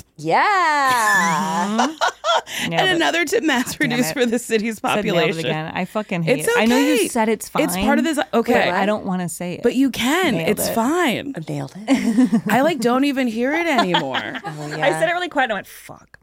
Yeah. and another to mass produce for the city's population. It again. I fucking hate it's it. okay. I know you said it's fine. It's part of this. Okay. But I don't want to say it. But you can. Nailed it's it. fine. I nailed it. I like don't even hear it anymore. Oh, yeah. I said it really quiet and I went, fuck.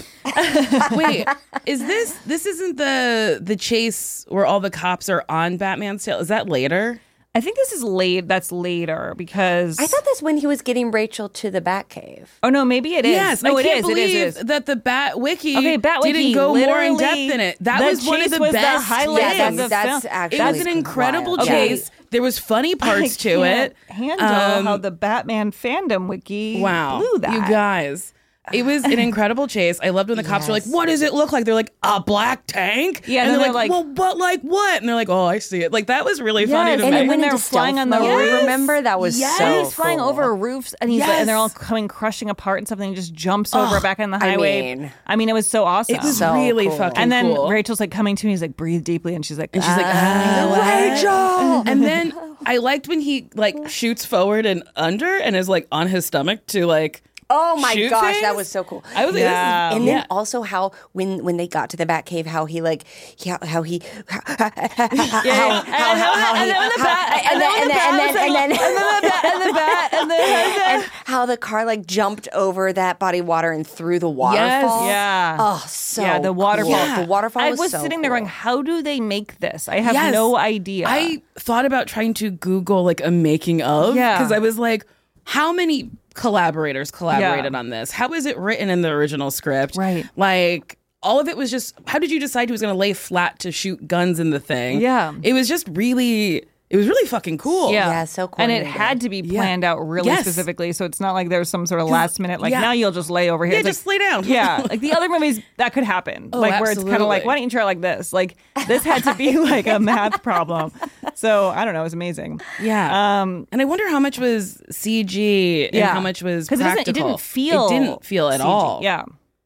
Wait, is this this isn't the the chase where all the cops are on Batman's tail? Is that later? I think this is late. That's later because I thought that's when he was getting Rachel to the Batcave. Oh no, maybe it is. Yes, no, I it can't is. believe it is. It is. that the Bat Wiki Okay, Bat Wiki didn't go more in depth literally- in it. That the was one of chase the was the best highlight things. of the That's film. actually It was an incredible wild. chase. There was funny parts I to can't it. Handle Um, how the Batman fandom wiki Wow, blew that. you guys. It was an incredible chase. I loved when the cops were like, Yes. "What does it look like?" They're like, "A black tank." Yeah, and and they're then like, they're "Well, but like what?" And they're like, "Oh, I see it." Like that was really funny to and me. then when went they're into flying stealth on the mode. roof, Remember that was Yes. so and he's flying cool. over roofs, and he's like, and they're all Yes. coming crushing apart and something. And he just jumps over Oh, back on the I highway. mean- I mean, it was so awesome. It was So really cool. fucking and then cool. Rachel's like coming to me. He's like, breathe deeply, and she's like, And she's like, "Ah, ah, what?" Rachel. And then I liked when he like shoots forward and under and is like on his stomach to like. Oh my shoot gosh, things? that was so cool. I was like, Yeah. this is, And then yeah. also how when when they got to the Batcave, how he like how, how he how, how, yeah. how, how And he then the how- bat, and then and then and then and then and then the bat, and the bat, and then and how the car like jumped over that body of water and through the waterfall. Yeah. Oh, so yeah, the waterfall. cool. The waterfall. I was, was so sitting there cool. going, how do they make this? I have Yes. no idea. I thought about trying to Google like a making of Yeah. because I was like, how many collaborators collaborated Yeah. on this? How is it written in the original script? Right. Like all of it was just, how did you decide he was going to lay flat to shoot guns in the thing? Yeah. It was just really, it was really fucking cool. Yeah. Yeah, so And it coordinated. had to be planned out really Yes. specifically, so it's not like there's some sort of last minute, like, yeah. now you'll just lay over here. Yeah, It's just like, lay down. yeah, like the other movies, that could happen. Oh, like, where it's kind of like, absolutely. why don't you try like this? Like, this had to be like a math problem. So, I don't know, it was amazing. Yeah. Um, and I wonder how much was C G and Yeah. how much was 'Cause it doesn't- practical. it didn't feel It didn't feel at C G. all. Yeah.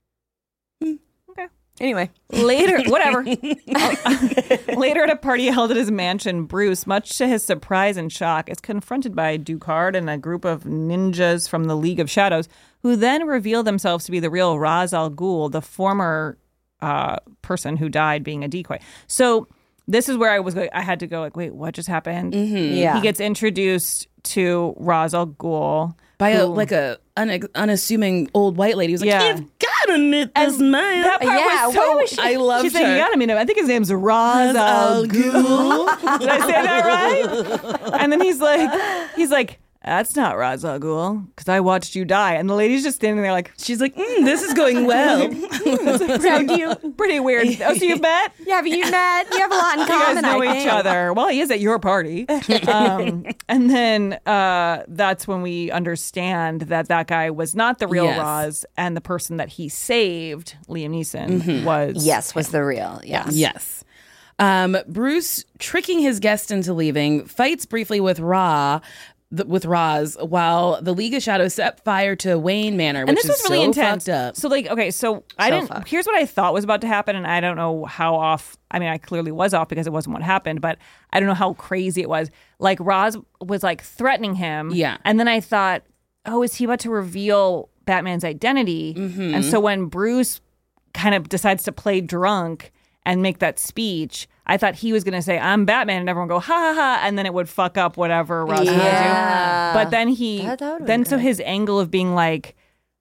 Anyway, Later, whatever. Later at a party held at his mansion, Bruce, much to his surprise and shock, is confronted by Ducard and a group of ninjas from the League of Shadows, who then reveal themselves to be the real Ra's al Ghul, the former uh, person who died being a decoy. So this is where I was. I had to go like, wait, what just happened? yeah. He gets introduced to Ra's al Ghul By a, who- like a un- unassuming old white lady who's like, Yeah. you've got to meet this man. That part Yeah, was what so. was she- I loved She said, her. "You gotta meet him." I think his name's Ra's al Ghul. Did I say that right? And then he's like, he's like, "That's not Ra's al Ghul, because I watched you die." And the lady's just standing there like, She's like, mm, this is going well. pretty, pretty weird. Oh, so you've met? yeah, but you met. You have a lot in You guys common. know I each think. other. Well, he is at your party. Um, and then uh, that's when we understand that that guy was not the real Yes. Ra's, and the person that he saved, Liam Neeson, was Yes, was the real. Yeah. Yes. Um, Bruce, tricking his guest into leaving, fights briefly with Ra, th- with Ra's, while the League of Shadows set fire to Wayne Manor, which and this is was really so intense. fucked up. So, like, okay, so I So didn't. fucked. Here's what I thought was about to happen, and I don't know how off. I mean, I clearly was off because it wasn't what happened, but I don't know how crazy it was. Like, Roz was like threatening him, Yeah. and then I thought, oh, is he about to reveal Batman's identity? Mm-hmm. And so when Bruce kind of decides to play drunk and make that speech, I thought he was going to say, "I'm Batman," and everyone go, "Ha ha ha," and then it would fuck up whatever Roz was going to Yeah. do. But then he, That- that would've then been so great. his angle of being like,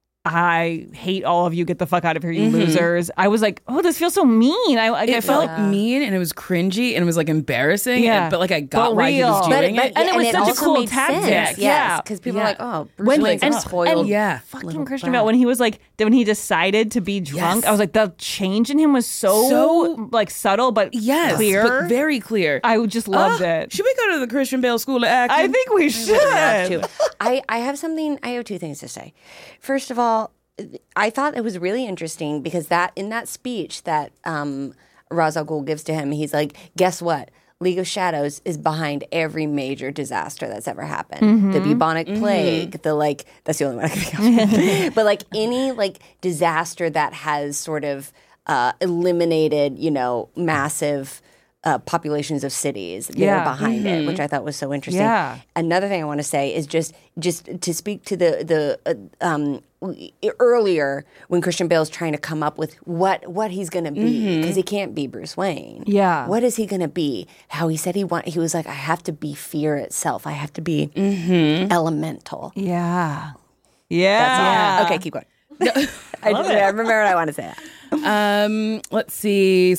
"I hate all of you. Get the fuck out of here, you losers." I was like, "Oh, this feels so mean." I, like, I It felt, felt mean and it was cringy and it was like embarrassing. Yeah. and- but like I got But why he was real. doing But, it. but, And it was and such a also cool made tactic. sense. Yeah. Yes, because people Yeah. are like, oh, Bruce When, Wayne's like, a and- spoiled. and yeah. fucking little Christian brat. Bale when he was like when he decided to be drunk. Yes. I was like, the change in him was so, So- like subtle but yes, clear. but very clear. I just loved Oh, it. Should we go to the Christian Bale School of Acting? I think we should. have to. I, I have something, I have two things to say. First of all, I thought it was really interesting because that in that speech that um, Ra's al Ghul gives to him. He's like, guess what? League of Shadows is behind every major disaster that's ever happened. Mm-hmm. The bubonic Mm-hmm. plague, the like, that's the only one I can think of. But like any like disaster that has sort of uh, eliminated, you know, massive uh, populations of cities, they're Yeah. behind Mm-hmm. it, which I thought was so interesting. Yeah. Another thing I want to say is just just to speak to the the uh, um, earlier when Christian Bale's trying to come up with what what he's going to be, because he can't be Bruce Wayne. Yeah. What is he going to be? How he said he want he was like, I have to be fear itself. I have to be elemental. Yeah. Yeah. That's all. Okay, keep going. I, love I it. remember what I want to say. Um, let's see.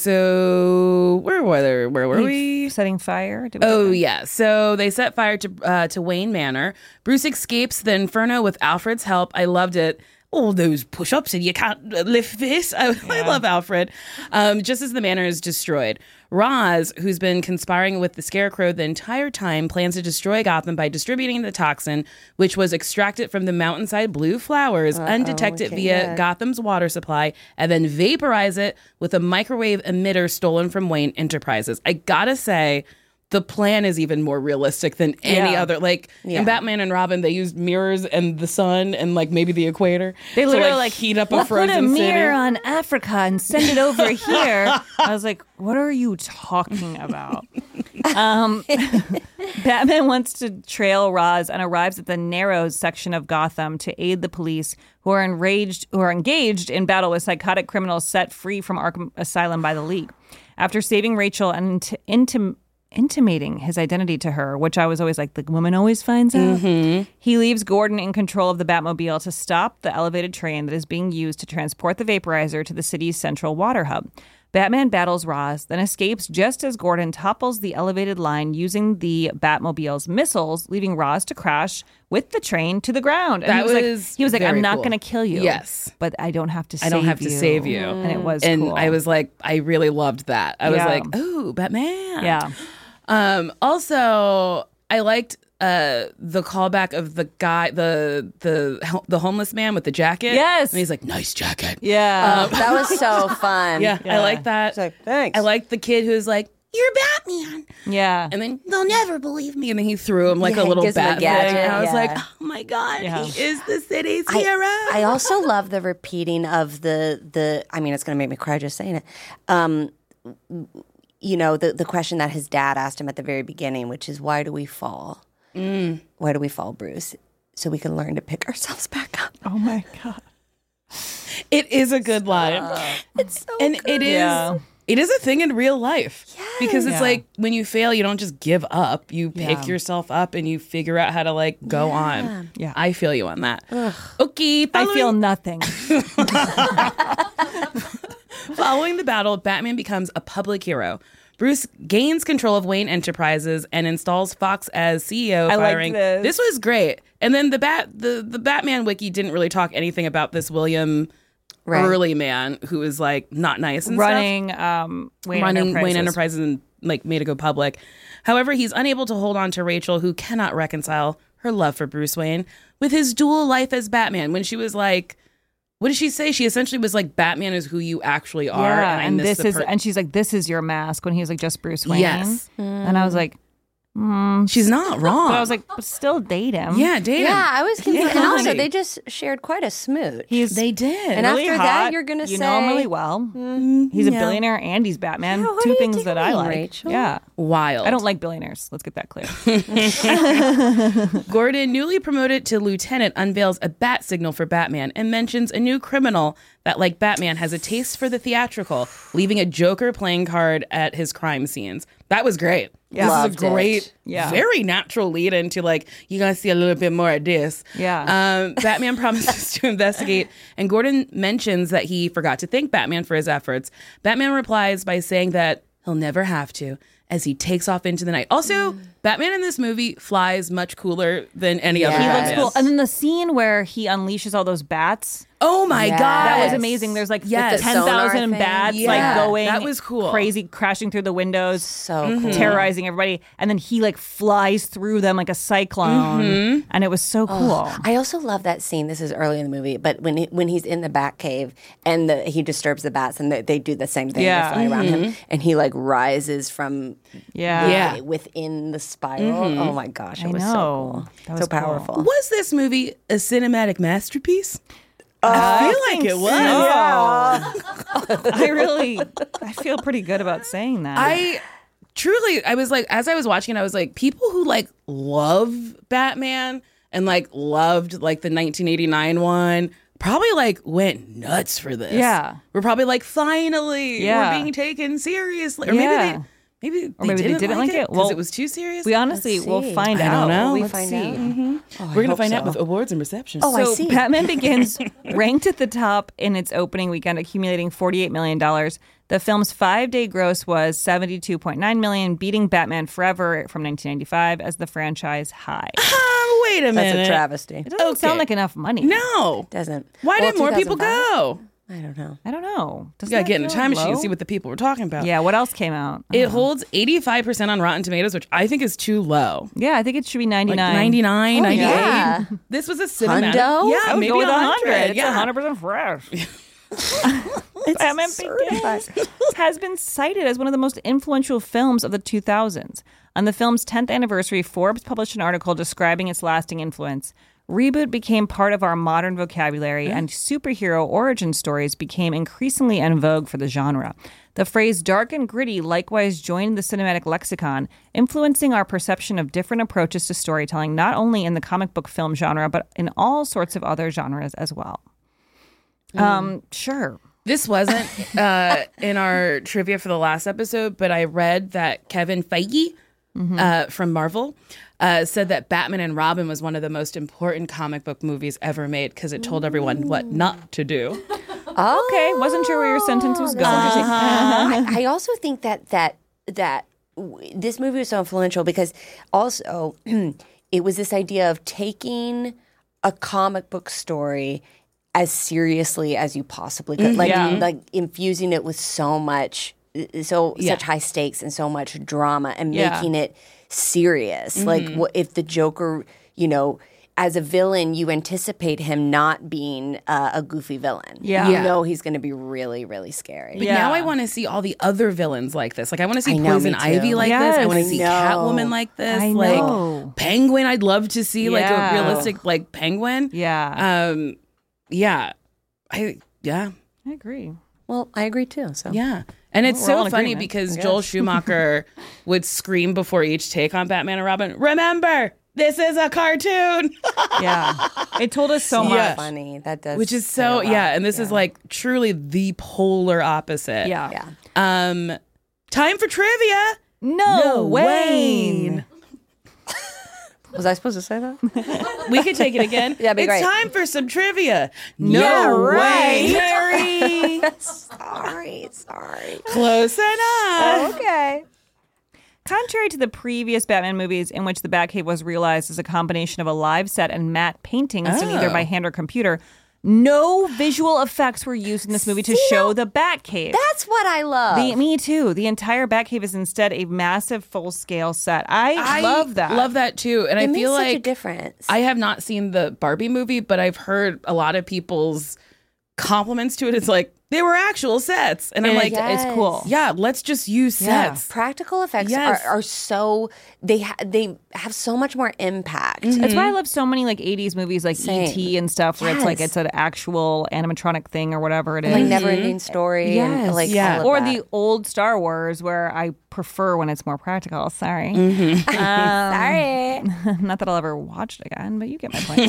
So where were where were we? Setting fire? Did we Oh do that? yeah. So they set fire to uh, to Wayne Manor. Bruce escapes the inferno with Alfred's help. I loved it. All those push-ups and you can't lift this. I, I love Alfred. Um, just as the manor is destroyed, Ra's, who's been conspiring with the Scarecrow the entire time, plans to destroy Gotham by distributing the toxin, which was extracted from the mountainside blue flowers, Uh-oh, undetected okay, via yeah. Gotham's water supply, and then vaporize it with a microwave emitter stolen from Wayne Enterprises. I gotta say, the plan is even more realistic than any Yeah. other. Like Yeah. in Batman and Robin, they used mirrors and the sun and like maybe the equator. They to, literally like, like heat up a "We'll frozen put a mirror city. on Africa and send it over here. I was like, what are you talking about? um, Batman wants to trail Ra's and arrives at the Narrows section of Gotham to aid the police who are enraged, who are engaged in battle with psychotic criminals set free from Arkham Asylum by the League. After saving Rachel and int- intim- intimating his identity to her, which I was always like, the woman always finds out. Mm-hmm. He leaves Gordon in control of the Batmobile to stop the elevated train that is being used to transport the vaporizer to the city's central water hub. Batman battles Ra's, then escapes just as Gordon topples the elevated line using the Batmobile's missiles, leaving Ra's to crash with the train to the ground. And That he was, was like, he was like, very I'm not cool. going to kill you. Yes. But I don't have to I save you. don't have to save you. And it was and cool. I was like, I really loved that. I was Yeah. like, oh, Batman. Yeah. Um, also, I liked uh, the callback of the guy, the the the homeless man with the jacket. Yes. And he's like, nice jacket. Yeah. Um, That was so fun. yeah, I like that. It's like, thanks. I like the kid who's like, you're Batman. yeah. And then they'll never believe me. And then he threw him like Yeah, a little gives him a bat gadget, thing. And I was yeah. like, oh my God, Yeah. he is the city's I, hero. I also love the repeating of the the. I mean, it's going to make me cry just saying it. Um, you know, the the question that his dad asked him at the very beginning, which is, "Why do we fall? Mm. Why do we fall, Bruce? So we can learn to pick ourselves back up." Oh my God. It is a good line. It's so and good. it is Yeah. it is a thing in real life. Because it's Yeah. like when you fail, you don't just give up. You pick Yeah. yourself up and you figure out how to like go on. Yeah. I feel you on that. Okay. I Following, feel nothing. following the battle, Batman becomes a public hero. Bruce gains control of Wayne Enterprises and installs Fox as C E O, I like firing. this. was great. And then the bat the, the Batman wiki didn't really talk anything about this William Right. early man who was like not nice and stuff. Running um, Wayne running Enterprises. Wayne Enterprises and like made it go public. However, he's unable to hold on to Rachel, who cannot reconcile her love for Bruce Wayne with his dual life as Batman. When she was like, what did she say? She essentially was like, Batman is who you actually are. Yeah, and I and miss this the is, per- and she's like, this is your mask, when he was like just Bruce Wayne. Yes. And I was like, mm. she's not wrong. But I was like, but still date him. yeah, date him. Yeah, I was confused. Yeah. And also, they just shared quite a smooch. He's They did. And really after hot. that, you're gonna you say, know him really well. He's a yeah. billionaire and he's Batman. Yeah, what Two are you things that I doing, like. Rachel? Yeah. Wild. I don't like billionaires. Let's get that clear. Gordon, newly promoted to lieutenant, unveils a bat signal for Batman and mentions a new criminal that, like Batman, has a taste for the theatrical, leaving a Joker playing card at his crime scenes. That was great. Yeah. This Loved is a great, it. Yeah. very natural lead into like, you gotta see a little bit more of this. Yeah. Um, Batman promises to investigate, and Gordon mentions that he forgot to thank Batman for his efforts. Batman replies by saying that he'll never have to, as he takes off into the night. Also, Batman in this movie flies much cooler than any Yes. other He Batman. looks cool. And then the scene where he unleashes all those bats. Oh my Yes. god, That was amazing. There's like Yes. ten thousand The sonar bats thing. like Yeah, going that was cool. crazy, crashing through the windows, So cool. terrorizing everybody. And then he like flies through them like a cyclone. Mm-hmm. And it was so cool. I also love that scene. This is early in the movie, but when he, when he's in the bat cave and the, he disturbs the bats, and they, they do the same thing. Yeah. They fly around him, and he like rises from Yeah. Yeah. within the spiral. Oh my gosh, it I was know. so cool, That was so cool. powerful. Was this movie a cinematic masterpiece? I feel like it was. I really, I feel pretty good about saying that. I truly, I was like, as I was watching, I was like, people who like love Batman and like loved like the nineteen eighty-nine one probably like went nuts for this. Yeah. We're probably like, finally, Yeah. we're being taken seriously. Or Yeah. maybe they, maybe they, Or maybe they didn't, didn't like like it it. because Well, it was too serious. we honestly, Let's we'll see. find I out. don't know. We'll We'll find see. out. Oh, I we're gonna hope find out so. with awards and receptions. Oh, I So see. Batman Begins ranked at the top in its opening weekend, accumulating forty-eight million dollars. The film's five-day gross was seventy-two point nine million dollars, beating Batman Forever from nineteen ninety-five as the franchise high. Ah, wait a minute. That's a travesty. It doesn't Okay. sound like enough money. No. Doesn't. Why Well, did more people two thousand five? go? I don't know. I don't know. Doesn't You gotta that get in a feel time machine low? and see what the people were talking about. Yeah, what else came out? I It don't know. holds eighty-five percent on Rotten Tomatoes, which I think is too low. Yeah, I think it should be Like ninety-nine. ninety-nine, Oh, ninety-eight. yeah. This was a cinematic. Hundo? Yeah, I would maybe go with one one hundred. hundred. It's Yeah. one hundred percent fresh. It's Batman certified. Begins has been cited as one of the most influential films of the two thousands. On the film's tenth anniversary, Forbes published an article describing its lasting influence. Reboot became part of our modern vocabulary, and superhero origin stories became increasingly en vogue for the genre. The phrase dark and gritty likewise joined the cinematic lexicon, influencing our perception of different approaches to storytelling, not only in the comic book film genre, but in all sorts of other genres as well. Um, sure. This wasn't uh, in our trivia for the last episode, but I read that Kevin Feige uh, from Marvel uh, said that Batman and Robin was one of the most important comic book movies ever made because it told everyone what not to do. Oh, Okay, wasn't sure where your sentence was going. I, I also think that that that w- this movie was so influential because also it was this idea of taking a comic book story as seriously as you possibly could, like Yeah. like infusing it with so much, so Yeah. such high stakes and so much drama, and Yeah. making it serious. Like what if the Joker, you know. As a villain, you anticipate him not being uh, a goofy villain. Yeah. You Yeah. know he's going to be really, really scary. But Yeah. now I want to see all the other villains like this. Like I want to see I know, Poison me too. Ivy like this. I want to Yes. see I know. Catwoman like this. I like know. Penguin. I'd love to see like Yeah. a realistic like Penguin. Yeah, Um. Yeah. I. Yeah. I agree. Well, I agree too. So Yeah. And it's We're all so in funny agreement, because Joel Schumacher would scream before each take on Batman and Robin, remember, this is a cartoon. Yeah, it told us so Yeah. much. funny. That does. Which is say so, a lot. yeah. And this is like truly the polar opposite. Yeah. Yeah. Um, time for trivia. No, No, Wayne. Was I supposed to say that? We could take it again. Yeah, it'd be it's great. time for some trivia. Yeah, right. Mary. sorry, sorry. Close enough. Okay. Contrary to the previous Batman movies in which the Batcave was realized as a combination of a live set and matte paintings done either Oh. by hand or computer, no visual effects were used in this movie to See, show now- the Batcave. That's what I love. The, me too. The entire Batcave is instead a massive full-scale set. I, I love that. Love that too. And it I makes feel such a like difference. I have not seen the Barbie movie, but I've heard a lot of people's compliments to it. It's like they were actual sets, and I'm And like, it's cool. yeah, let's just use Yeah. sets. Practical effects Yes. are, are so they ha- they have so much more impact. That's why I love so many like eighties movies like Same. E T and stuff where it's like Yes. it's an actual animatronic thing or whatever it is. Like never ending story. Yes. And like Yeah. all of or that. the old Star Wars where I prefer when it's more practical. Sorry. Sorry. Not that I'll ever watch it again, but you get my point.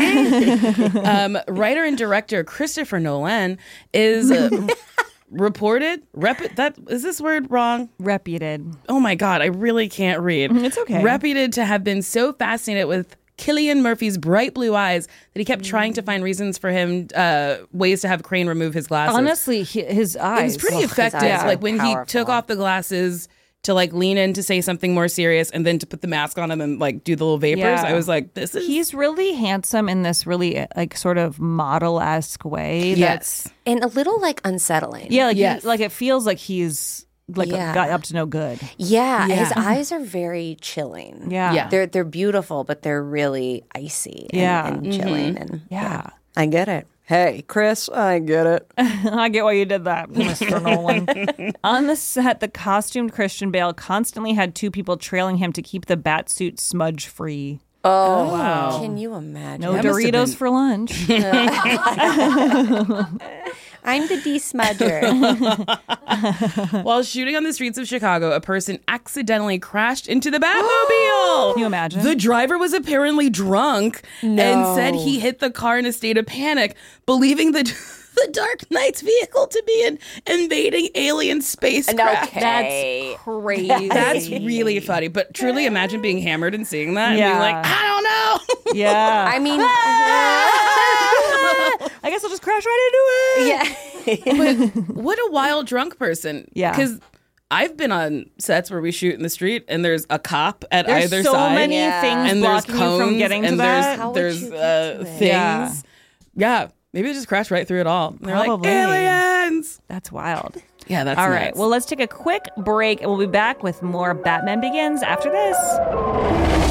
Um, writer and director Christopher Nolan is uh, reported. Rep- that is this word wrong? Reputed. Oh my god, I really can't read. It's okay. Reputed to have been so fascinated with Cillian Murphy's bright blue eyes that he kept trying to find reasons for him, uh, ways to have Crane remove his glasses. Honestly, hi- his eyes. it was pretty Ugh, his effective. eyes are Like when he powerful. took off the glasses to like lean in to say something more serious and then to put the mask on him and like do the little vapors. Yeah. I was like, this is. He's really handsome in this really like sort of model-esque way. Yes. That's, and a little like unsettling. yeah, like, Yes. he, like it feels like he's like Yeah. got up to no good. Yeah, Yeah. his eyes are very chilling. Yeah. Yeah. They're they're beautiful, but they're really icy and, Yeah. and chilling. And Yeah. I get it. Hey, Chris, I get it. I get why you did that, Mister Nolan. On the set, the costumed Christian Bale constantly had two people trailing him to keep the bat suit smudge free. Oh, wow. Can you imagine? No That must have Doritos been- for lunch. I'm the desmudger. While shooting on the streets of Chicago, a person accidentally crashed into the Batmobile. Can you imagine? The driver was apparently drunk No. and said he hit the car in a state of panic, believing the the Dark Knight's vehicle to be an invading alien spacecraft. Okay. That's crazy. That's really funny. But truly imagine being hammered and seeing that and Yeah. being like, I don't know. Yeah. I mean, I guess I'll just crash right into it. yeah. But what a wild drunk person. Yeah. Because I've been on sets where we shoot in the street and there's a cop at There's either so side. many Yeah. things and there's blocking you from cones getting to and that. there's How would there's you get uh, to it? things. Yeah. Yeah. Maybe they just crashed right through it all. And they're Probably. like, aliens. That's wild. Yeah, that's All nuts. right. Well, let's take a quick break and we'll be back with more Batman Begins after this.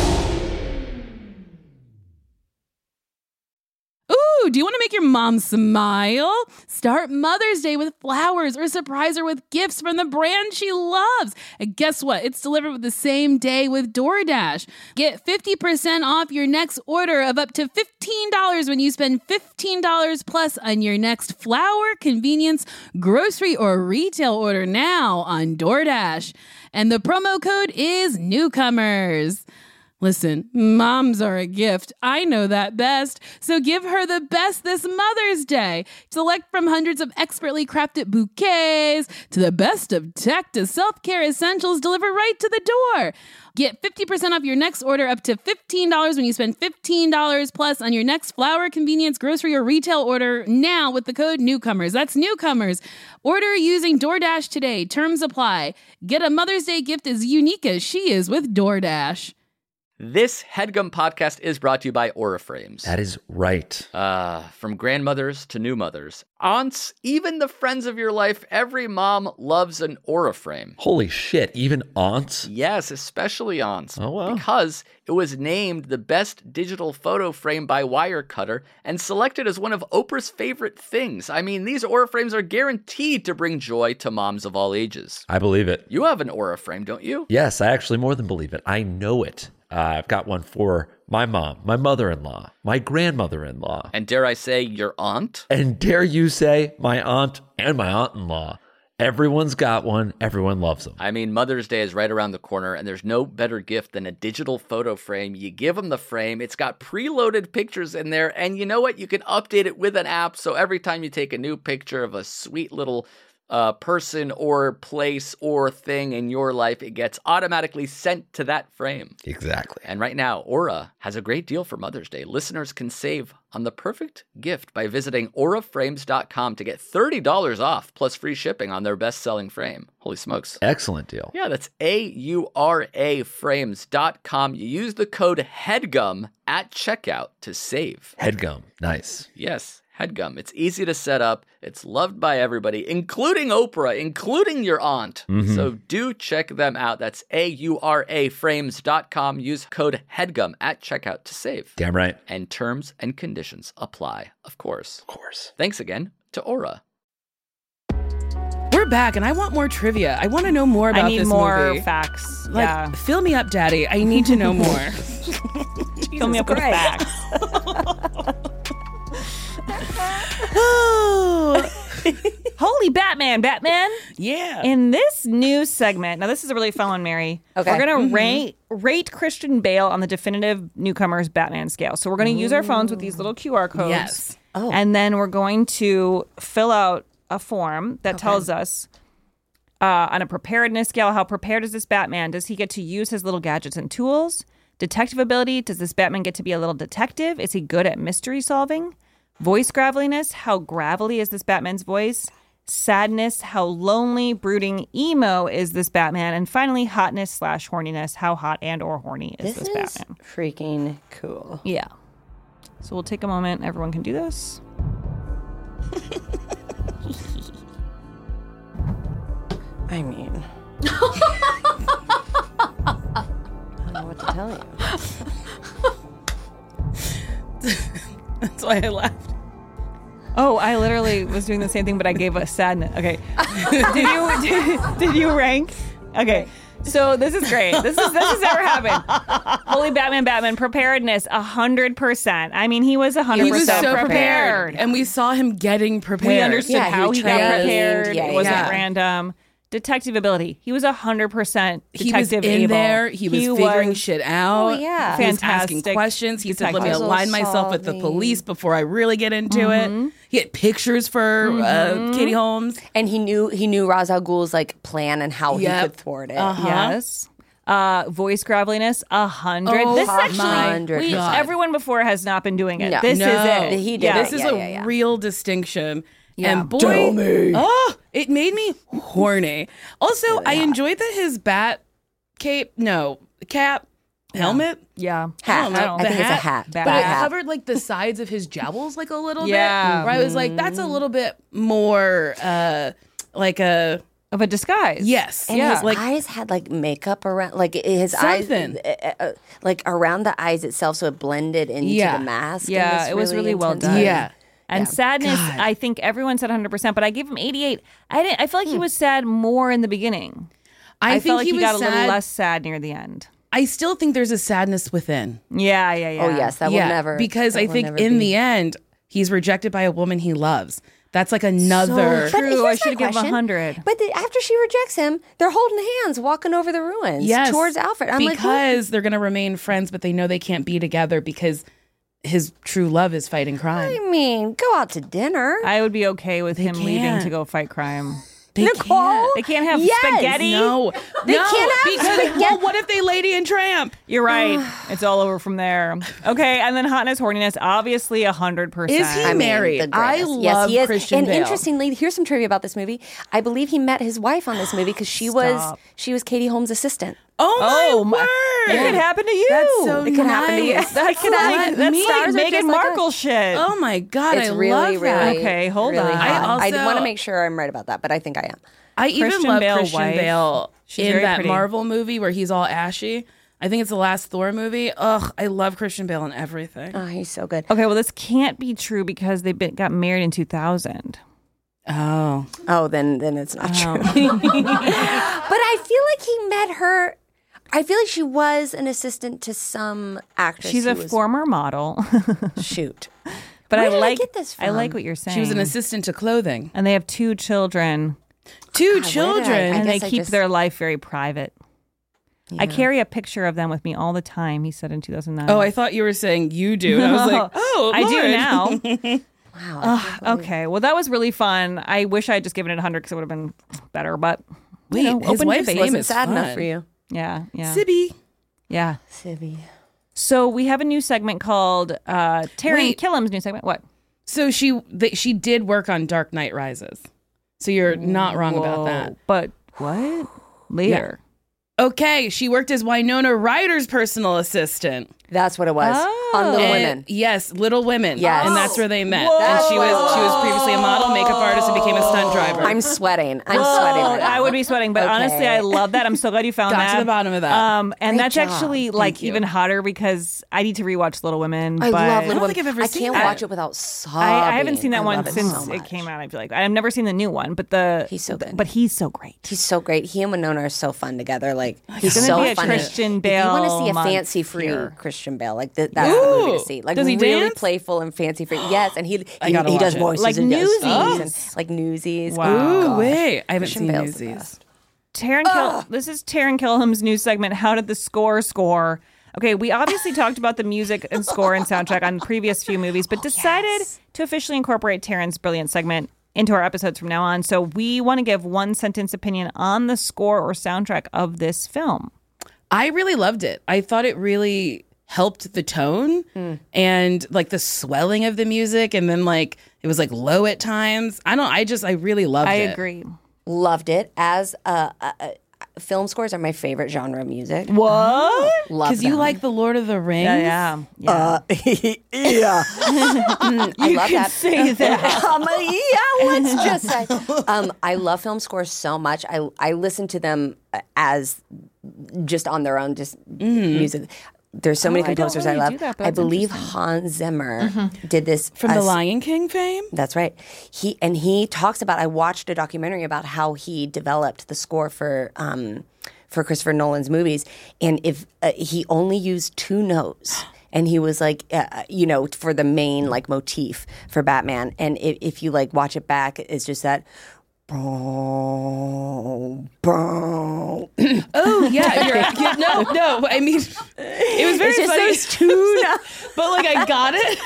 Ooh, do you want to make your mom smile? Start Mother's Day with flowers or surprise her with gifts from the brand she loves. And guess what? It's delivered with the same day with DoorDash. Get fifty percent off your next order of up to fifteen dollars when you spend fifteen dollars plus on your next flower, convenience, grocery, or retail order now on DoorDash. And the promo code is Newcomers. Listen, moms are a gift. I know that best. So give her the best this Mother's Day. Select from hundreds of expertly crafted bouquets to the best of tech to self-care essentials delivered right to the door. Get fifty percent off your next order up to fifteen dollars when you spend fifteen dollars plus on your next flower, convenience, grocery, or retail order now with the code Newcomers. That's Newcomers. Order using DoorDash today. Terms apply. Get a Mother's Day gift as unique as she is with DoorDash. This HeadGum podcast is brought to you by Auraframes. That is right. Uh, from grandmothers to new mothers, aunts, even the friends of your life, every mom loves an Auraframe. Holy shit, even aunts? Yes, especially aunts. Oh, wow. Because it was named the best digital photo frame by Wirecutter and selected as one of Oprah's favorite things. I mean, these Auraframes are guaranteed to bring joy to moms of all ages. I believe it. You have an Auraframe, don't you? Yes, I actually more than believe it. I know it. Uh, I've got one for my mom, my mother-in-law, my grandmother-in-law. And dare I say, your aunt? And dare you say, my aunt and my aunt-in-law. Everyone's got one. Everyone loves them. I mean, Mother's Day is right around the corner, and there's no better gift than a digital photo frame. You give them the frame. It's got preloaded pictures in there, and you know what? You can update it with an app, so every time you take a new picture of a sweet little uh, person or place or thing in your life, it gets automatically sent to that frame. Exactly. And right now, Aura has a great deal for Mother's Day. Listeners can save on the perfect gift by visiting aura frames dot com to get thirty dollars off plus free shipping on their best-selling frame. Holy smokes. Excellent deal. Yeah, that's A U R A frames dot com. You use the code HEADGUM at checkout to save. HeadGum. Nice. Yes, HeadGum. It's easy to set up. It's loved by everybody, including Oprah, including your aunt. Mm-hmm. So do check them out. That's A U R A frames dot com. Use code HEADGUM at checkout to save. Damn right. And terms and conditions apply, of course. Of course. Thanks again to Aura. We're back, and I want more trivia. I want to know more about I need this more movie. facts. Like, yeah. fill me up, Daddy. I need to know more. Fill me up with facts. Holy Batman, Batman. Yeah. In this new segment, now this is a really fun one, Mary. Okay. We're going to Mm-hmm. rate rate Christian Bale on the definitive newcomers Batman scale. So we're going to use our phones with these little Q R codes. Yes. Oh. And then we're going to fill out a form that tells us uh, on a preparedness scale, how prepared is this Batman? Does he get to use his little gadgets and tools? Detective ability, does this Batman get to be a little detective? Is he good at mystery solving? Voice graveliness, how gravelly is this Batman's voice? Sadness, how lonely, brooding, emo is this Batman? And finally, hotness slash horniness, how hot and or horny is This this, is Batman? freaking cool. Yeah. So we'll take a moment. Everyone can do this. I mean, I don't know what to tell you. That's why I laughed. Oh, I literally was doing the same thing, but I gave a sadness. Okay. did you did, did you rank? Okay. So this is great. This is this has never happened. Holy Batman, Batman preparedness, a hundred percent. I mean, he was a hundred He was percent so prepared. prepared. And we saw him getting prepared. We understood Yeah, how he he got trained. prepared. Yeah, it wasn't yeah. random. Detective ability. He was a hundred percent He was detective in able. there. He was figuring was shit out. Oh, yeah. He was asking Fantastic questions. He said, let me detective. align myself with the Solving. police before I really get into Mm-hmm. it. He had pictures for uh, Katie Holmes. And he knew he knew Ra's al Ghul's like plan and how Yep. he could thwart it. Uh-huh. Yes. Uh, voice graveliness, a hundred. Oh, this my actually, we, God. everyone before has not been doing it. No. This No. is it. He did Yeah. it. This is Yeah, a yeah, yeah. real distinction. Yeah. And boy, Tell me. oh, it made me horny. Also, I enjoyed that his bat cape, no, cap, helmet. Yeah. Hat. I don't know. I The think it's a hat, hat. Bat But it hat. covered like the sides of his jowls like a little Yeah. bit. Where I was like, that's a little bit more uh like a Of a disguise. yes. And Yeah. his like eyes had like makeup around, like his Something. eyes, uh, uh, like around the eyes itself, so it blended into Yeah. the mask. Yeah, in it was this really well intense done. way. yeah. And Yeah. sadness, God. I think everyone said one hundred percent, but I gave him eighty-eight. I didn't. I feel like he was sad more in the beginning. I, I, think felt like he, he, was got a sad. little less sad near the end. I still think there's a sadness within. Yeah, yeah, yeah. Oh yes, that yeah, will never. because that I will think never in be. the end he's rejected by a woman he loves. That's like another. But True, here's I my should have given him question. one hundred. But the, after she rejects him, they're holding hands, walking over the ruins Yes, towards Alfred. I'm like, because they're gonna remain friends, but they know they can't be together because his true love is fighting what? crime. I mean, go out to dinner. I would be okay with him leaving can't. to go fight crime. They Nicole, can't. They can't have Yes. spaghetti. No, They no, can't have because spaghetti. well, what if they Lady and Tramp? You're right. It's all over from there. Okay, and then hotness, horniness, obviously one hundred percent. Is he I mean, married? the I greatest. love yes, he is. Christian And Bale. interestingly, here's some trivia about this movie. I believe he met his wife on this movie because she was Stop. she was Katie Holmes' assistant. Oh my Oh, my- word! It could happen to you. That's so It could happen to you. nice. That's Let like, that's me- like stars are Meghan just like Markle us. shit. Oh my god, It's I really, love that. really, Okay, hold really on. hot. I I also- want to make sure I'm right about that, but I think I am. I even Christian love Bale Christian wife. Bale She's in very that pretty. Marvel movie where he's all ashy. I think it's the last Thor movie. Ugh, I love Christian Bale in everything. Oh, he's so good. Okay, well, this can't be true because they been, got married in two thousand. Oh, Oh, then then it's not Oh. true. But I feel like he met her. I feel like she was an assistant to some actress. She's a who was, former model. shoot. But Where I did I like get this I like from? what you're saying. she was an assistant to clothing. and they have two children, Two God, where did I- children. and they guess I keep just- their life very private. I Yeah. carry a picture of them with me all the time. He said in two thousand nine. Oh, I thought you were saying you do. And I was like, oh, I do Lord. now. Wow. I can't believe- Okay, well, that was really fun. I wish I had just given it one hundred because it would have been better. But Wait, you know, his open wife's debate. name Wasn't is sad enough fun. for you, Yeah, yeah, Sibby. yeah. Sibby. So we have a new segment called uh, Taryn Wait. Killam's new segment. What? So she th- she did work on Dark Knight Rises. So you're not wrong about that. Whoa, But what? Later. Okay, she worked as Winona Ryder's personal assistant. That's what it was on Little And- Women. Yes, Little Women. Yes. And that's where they met. Whoa. And she was she was previously a model, makeup artist, and became a stunt driver. I'm sweating. I'm Whoa, sweating. Right now. I would be sweating, but Okay. honestly, I love that. I'm so glad you found Got that. to the bottom of that. Um, and Great that's job. actually like even hotter because I need to rewatch Little Women. I but love I Little don't Women. think I've ever I seen can't that. watch it without sobbing. I, I haven't seen that I one love it since so it much. came out. I feel like I've never seen the new one, but the He's so good. But he's so great. He's so great. He and Winona are so fun together. Like he's gonna so be a funny. Christian If you want to Bale see a month fancy-free here. Christian Bale, like th- that's the movie Ooh. to see. Like Does he really dance? playful and fancy-free. Yes, and he I he, gotta he watch does it. voices Like and does Newsies. things and, like Newsies. Wow. Oh, Ooh, gosh. wait. I haven't Christian seen Bale's the Newsies. best. Taryn Kill- this is Taryn Killam's new segment, How Did the Score Score? Okay, we obviously talked about the music and score and soundtrack on previous few movies, but decided to officially incorporate Taryn's brilliant segment into our episodes from now on. So we want to give one sentence opinion on the score or soundtrack of this film. I really loved it. I thought it really helped the tone mm. and like the swelling of the music, and then like it was like low at times. I don't. I just I really loved I it. I agree. Loved it. As a, a, a film scores are my favorite genre of music. What? Love because you like the Lord of the Rings. Yeah, yeah. yeah. Uh, yeah. mm, I you love can that. say that. um, yeah, let's just say. Um, I love film scores so much. I I listen to them as just on their own, just mm. music. There's so oh, many composers I, really I love. That, I believe Hans Zimmer mm-hmm. did this from uh, the Lion King fame. That's right. He and he talks about. I watched a documentary about how he developed the score for um, for Christopher Nolan's movies, and if uh, he only used two notes. And he was like, uh, you know, for the main like motif for Batman. And if, if you like watch it back, it's just that. Boom, boom. Oh yeah, you're, you, no, no. I mean, it was very it's just funny. Those two but like I got it.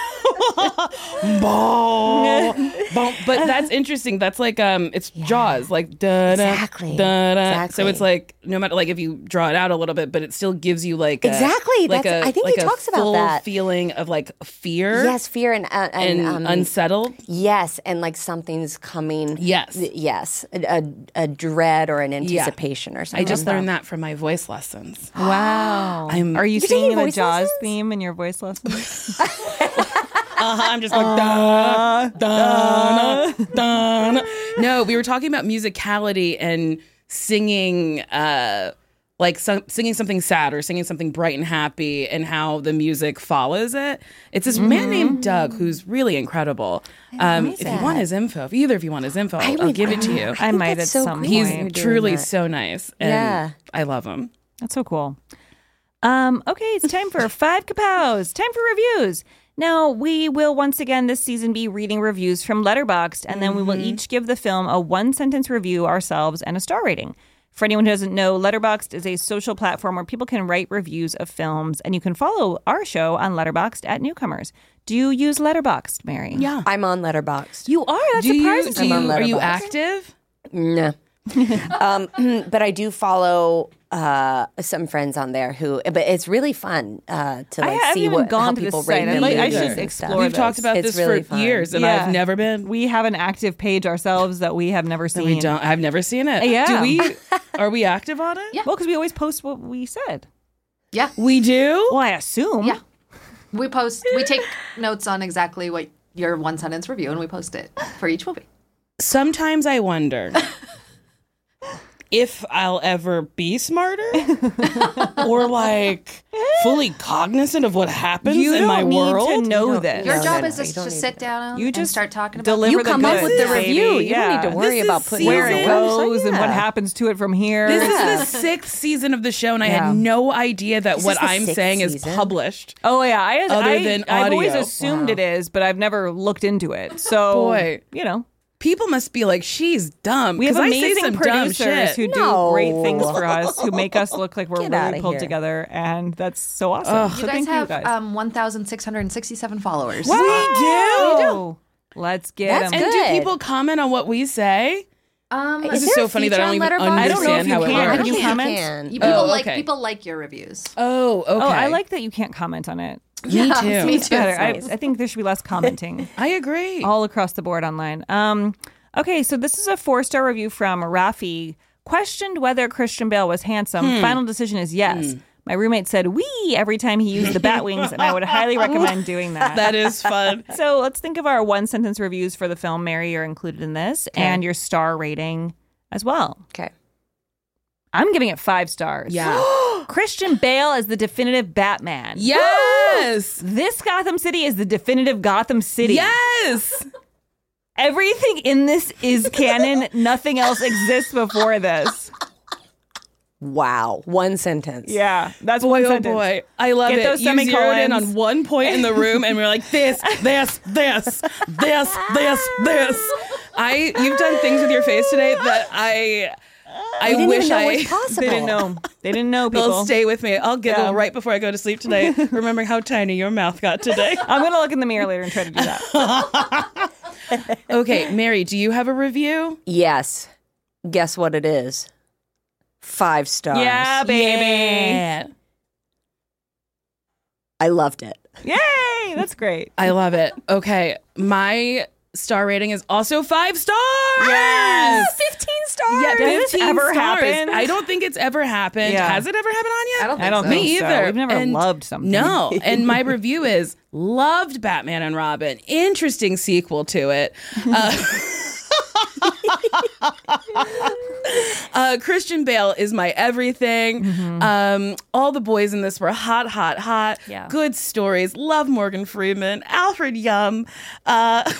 Boom, boom. But that's interesting. That's like um, it's yeah. Jaws, like da da exactly. da da. Exactly. So it's like no matter like if you draw it out a little bit, but it still gives you like a, exactly. like that's, a, I think like he a talks about full that feeling of like fear. Yes, fear and uh, and, and um, unsettled. Yes, and like something's coming. Yes, yes, a, a, a dread or an anticipation yeah. or something. I just learned that from my voice lessons. Wow. I'm, Are you singing the Jaws lessons? theme in your voice lessons? Uh-huh, I'm just like, da, da, da, da. No, we were talking about musicality and singing, uh, like some, singing something sad or singing something bright and happy and how the music follows it. It's this mm-hmm. man named Doug who's really incredible. Um, if you want his info, if either of you want his info, I'll, I'll give it to you. I, I might at so some cool. point. He's truly that. so nice. And yeah. I love him. That's so cool. Um, okay, it's time for five kapows. Time for reviews. Now, we will once again this season be reading reviews from Letterboxd, and then mm-hmm. we will each give the film a one-sentence review ourselves and a star rating. For anyone who doesn't know, Letterboxd is a social platform where people can write reviews of films, and you can follow our show on Letterboxd at Newcomers. Do you use Letterboxd, Mary? Yeah. I'm on Letterboxd. You are? That do surprises you, do me. you, Are you active? No. um, but I do follow uh, some friends on there who, but it's really fun uh, to like I see even what gone how to people this site. rate Like, them. I should explore. We've this. talked about it's this really for fun. years, and yeah. I've never been. We have an active page ourselves that we have never seen. No, we don't. I've never seen it. Yeah. Do we? Are we active on it? Yeah. Well, because we always post what we said. Yeah. We do? Well, I assume. Yeah. We post, we take notes on exactly what your one sentence review and we post it for each movie. Sometimes I wonder if I'll ever be smarter or like fully cognizant of what happens you in my don't world. Need to know this. Your No, job no, is no, just you to don't sit need down You and just start talking about deliver You the come up goods, with the baby. review. You Yeah. don't need to worry This about is putting Where it season- goes and Yeah. what happens to it from here. This Yeah. is the sixth season of the show, and I Yeah. had no idea that This what is the I'm sixth saying season? is published. Oh yeah, I, Other I, than I've always audio. assumed Wow. it is, but I've never looked into it. So, Boy. you know, People must be like, she's dumb. we have 'cause I say amazing some dumb producers shit. who do No. great things for us, who make us look like we're Get really outta pulled here. together, and that's so awesome. Ugh. So You guys thank have you guys. um, one thousand six hundred sixty-seven followers. We do. We do. Let's get That's them. And good. do people comment on what we say? Um, This is there so a funny that I don't feature even on Letterboxd? I don't know if understand you how it can. works. Can you think comment? can. you, people Oh, like okay. people like your reviews. Oh, okay. Oh, I like that you can't comment on it. Me Yeah, too. me It's too. better. I, nice. I think there should be less commenting. I agree. all across the board online. Um, okay, so this is a four-star review from Rafi. Questioned whether Christian Bale was handsome. Hmm. Final decision is yes. My roommate said "wee" every time he used the bat wings, and I would highly recommend doing that. That is fun. So let's think of our one-sentence reviews for the film. Mary, you're included in this, and your star rating as well. Okay. I'm giving it five stars. Yeah. Christian Bale is the definitive Batman. Yes. This Gotham City is the definitive Gotham City. Yes. Everything in this is canon. Nothing else exists before this. Wow. One sentence. Yeah, that's Boy, one oh sentence. boy. I love Get it. those You zeroed in semicolons. on one point in the room and we're like, this, this, this, this, this, this. I, you've done things with your face today that I, I They didn't wish even know I, was possible. They didn't know. They didn't know, people. they'll stay with me. I'll giggle Yeah. right before I go to sleep today, remembering how tiny your mouth got today. I'm going to look in the mirror later and try to do that. Okay, Mary, do you have a review? Yes. Guess what it is? Five stars. Yeah, baby. Yeah. I loved it. Yay! That's great. I love it. Okay, my star rating is also five stars. Yes! fifteen stars. Yeah, Does this fifteen ever stars. happen? I don't think it's ever happened. Yeah. Has it ever happened on yet? I don't think I don't so. think Me so. either. We've never And loved something. No. And my review is loved Batman and Robin. Interesting sequel to it. Uh, uh, Christian Bale is my everything. Mm-hmm. Um, all the boys in this were hot, hot, hot. Yeah. Good stories. Love Morgan Freeman. Alfred Yum. Uh,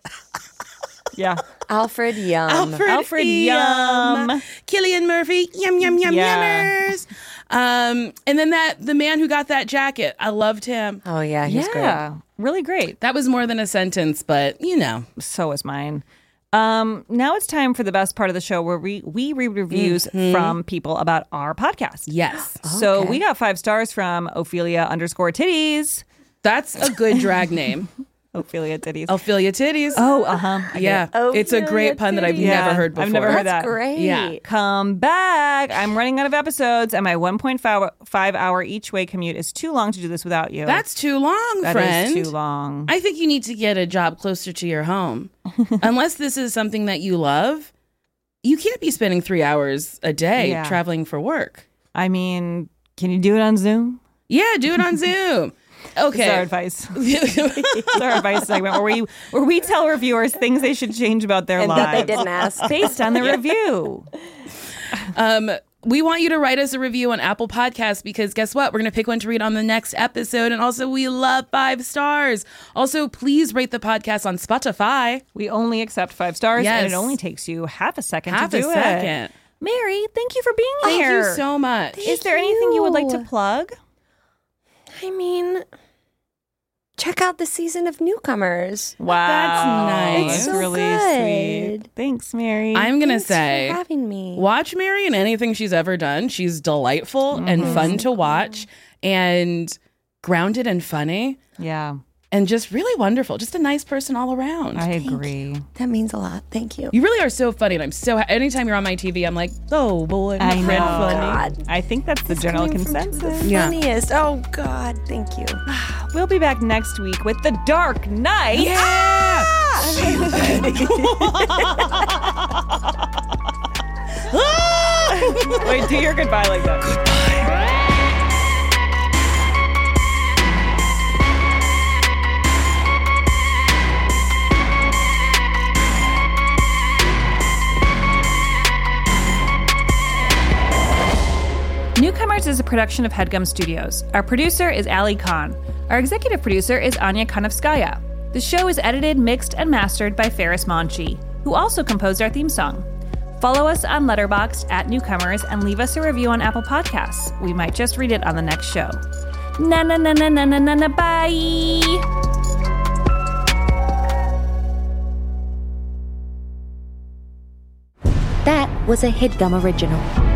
Yeah. Alfred Yum. Alfred, Alfred Yum. Yum. Killian Murphy. Yum, yum, yum, Yeah. yummers. Um, and then that the man who got that jacket. I loved him. Oh yeah, he's Yeah. Really great. That was more than a sentence, but you know. So was mine. Um, now it's time for the best part of the show where we, we read reviews Mhm. from people about our podcast. Yes. So Okay. we got five stars from Ophelia underscore titties. That's a good drag name. Ophelia titties. Ophelia Titties. Oh, uh-huh. I Yeah. get it. It's a great Ophelia pun that I've Titties. never heard before. I've never heard That's that. great. Yeah. Come back. I'm running out of episodes, and my one point five hour each way commute is too long to do this without you. That's too long, That friend. is too long. I think you need to get a job closer to your home. Unless this is something that you love, you can't be spending three hours a day Yeah. traveling for work. I mean, can you do it on Zoom? Yeah, do it on Zoom. Okay. It's our advice. It's our advice segment where we where we tell reviewers things they should change about their And lives that they didn't ask. based on the review. Um, we want you to write us a review on Apple Podcasts because guess what? We're going to pick one to read on the next episode. And also, we love five stars. Also, please rate the podcast on Spotify. We only accept five stars, Yes. and it only takes you half a second Half to a do it. second. Mary, thank you for being Thank here. you so much. Is there anything you would like to plug? I mean, check out the season of Newcomers. Wow. That's nice. It's That's so really good. sweet. Thanks, Mary. I'm going to Thanks say, for having me. watch Mary in anything she's ever done. She's delightful and fun to watch and grounded and funny yeah, and just really wonderful. Just a nice person all around. I agree. That means a lot. Thank you. You really are so funny, and I'm so ha- anytime you're on my T V, I'm like, oh boy, I know. Fred funny. God. I think that's the It's general coming from consensus. The Yeah. funniest. Oh God, thank you. We'll be back next week with The Dark Knight. Yeah. Wait, do your goodbye like that. Newcomers is a production of HeadGum Studios. Our producer is Ali Khan. Our executive producer is Anya Konovskaya. The show is edited, mixed, and mastered by Ferris Monchi, who also composed our theme song. Follow us on Letterboxd at Newcomers and leave us a review on Apple Podcasts. We might just read it on the next show. Na na na na na na na na bye. That was a HeadGum original.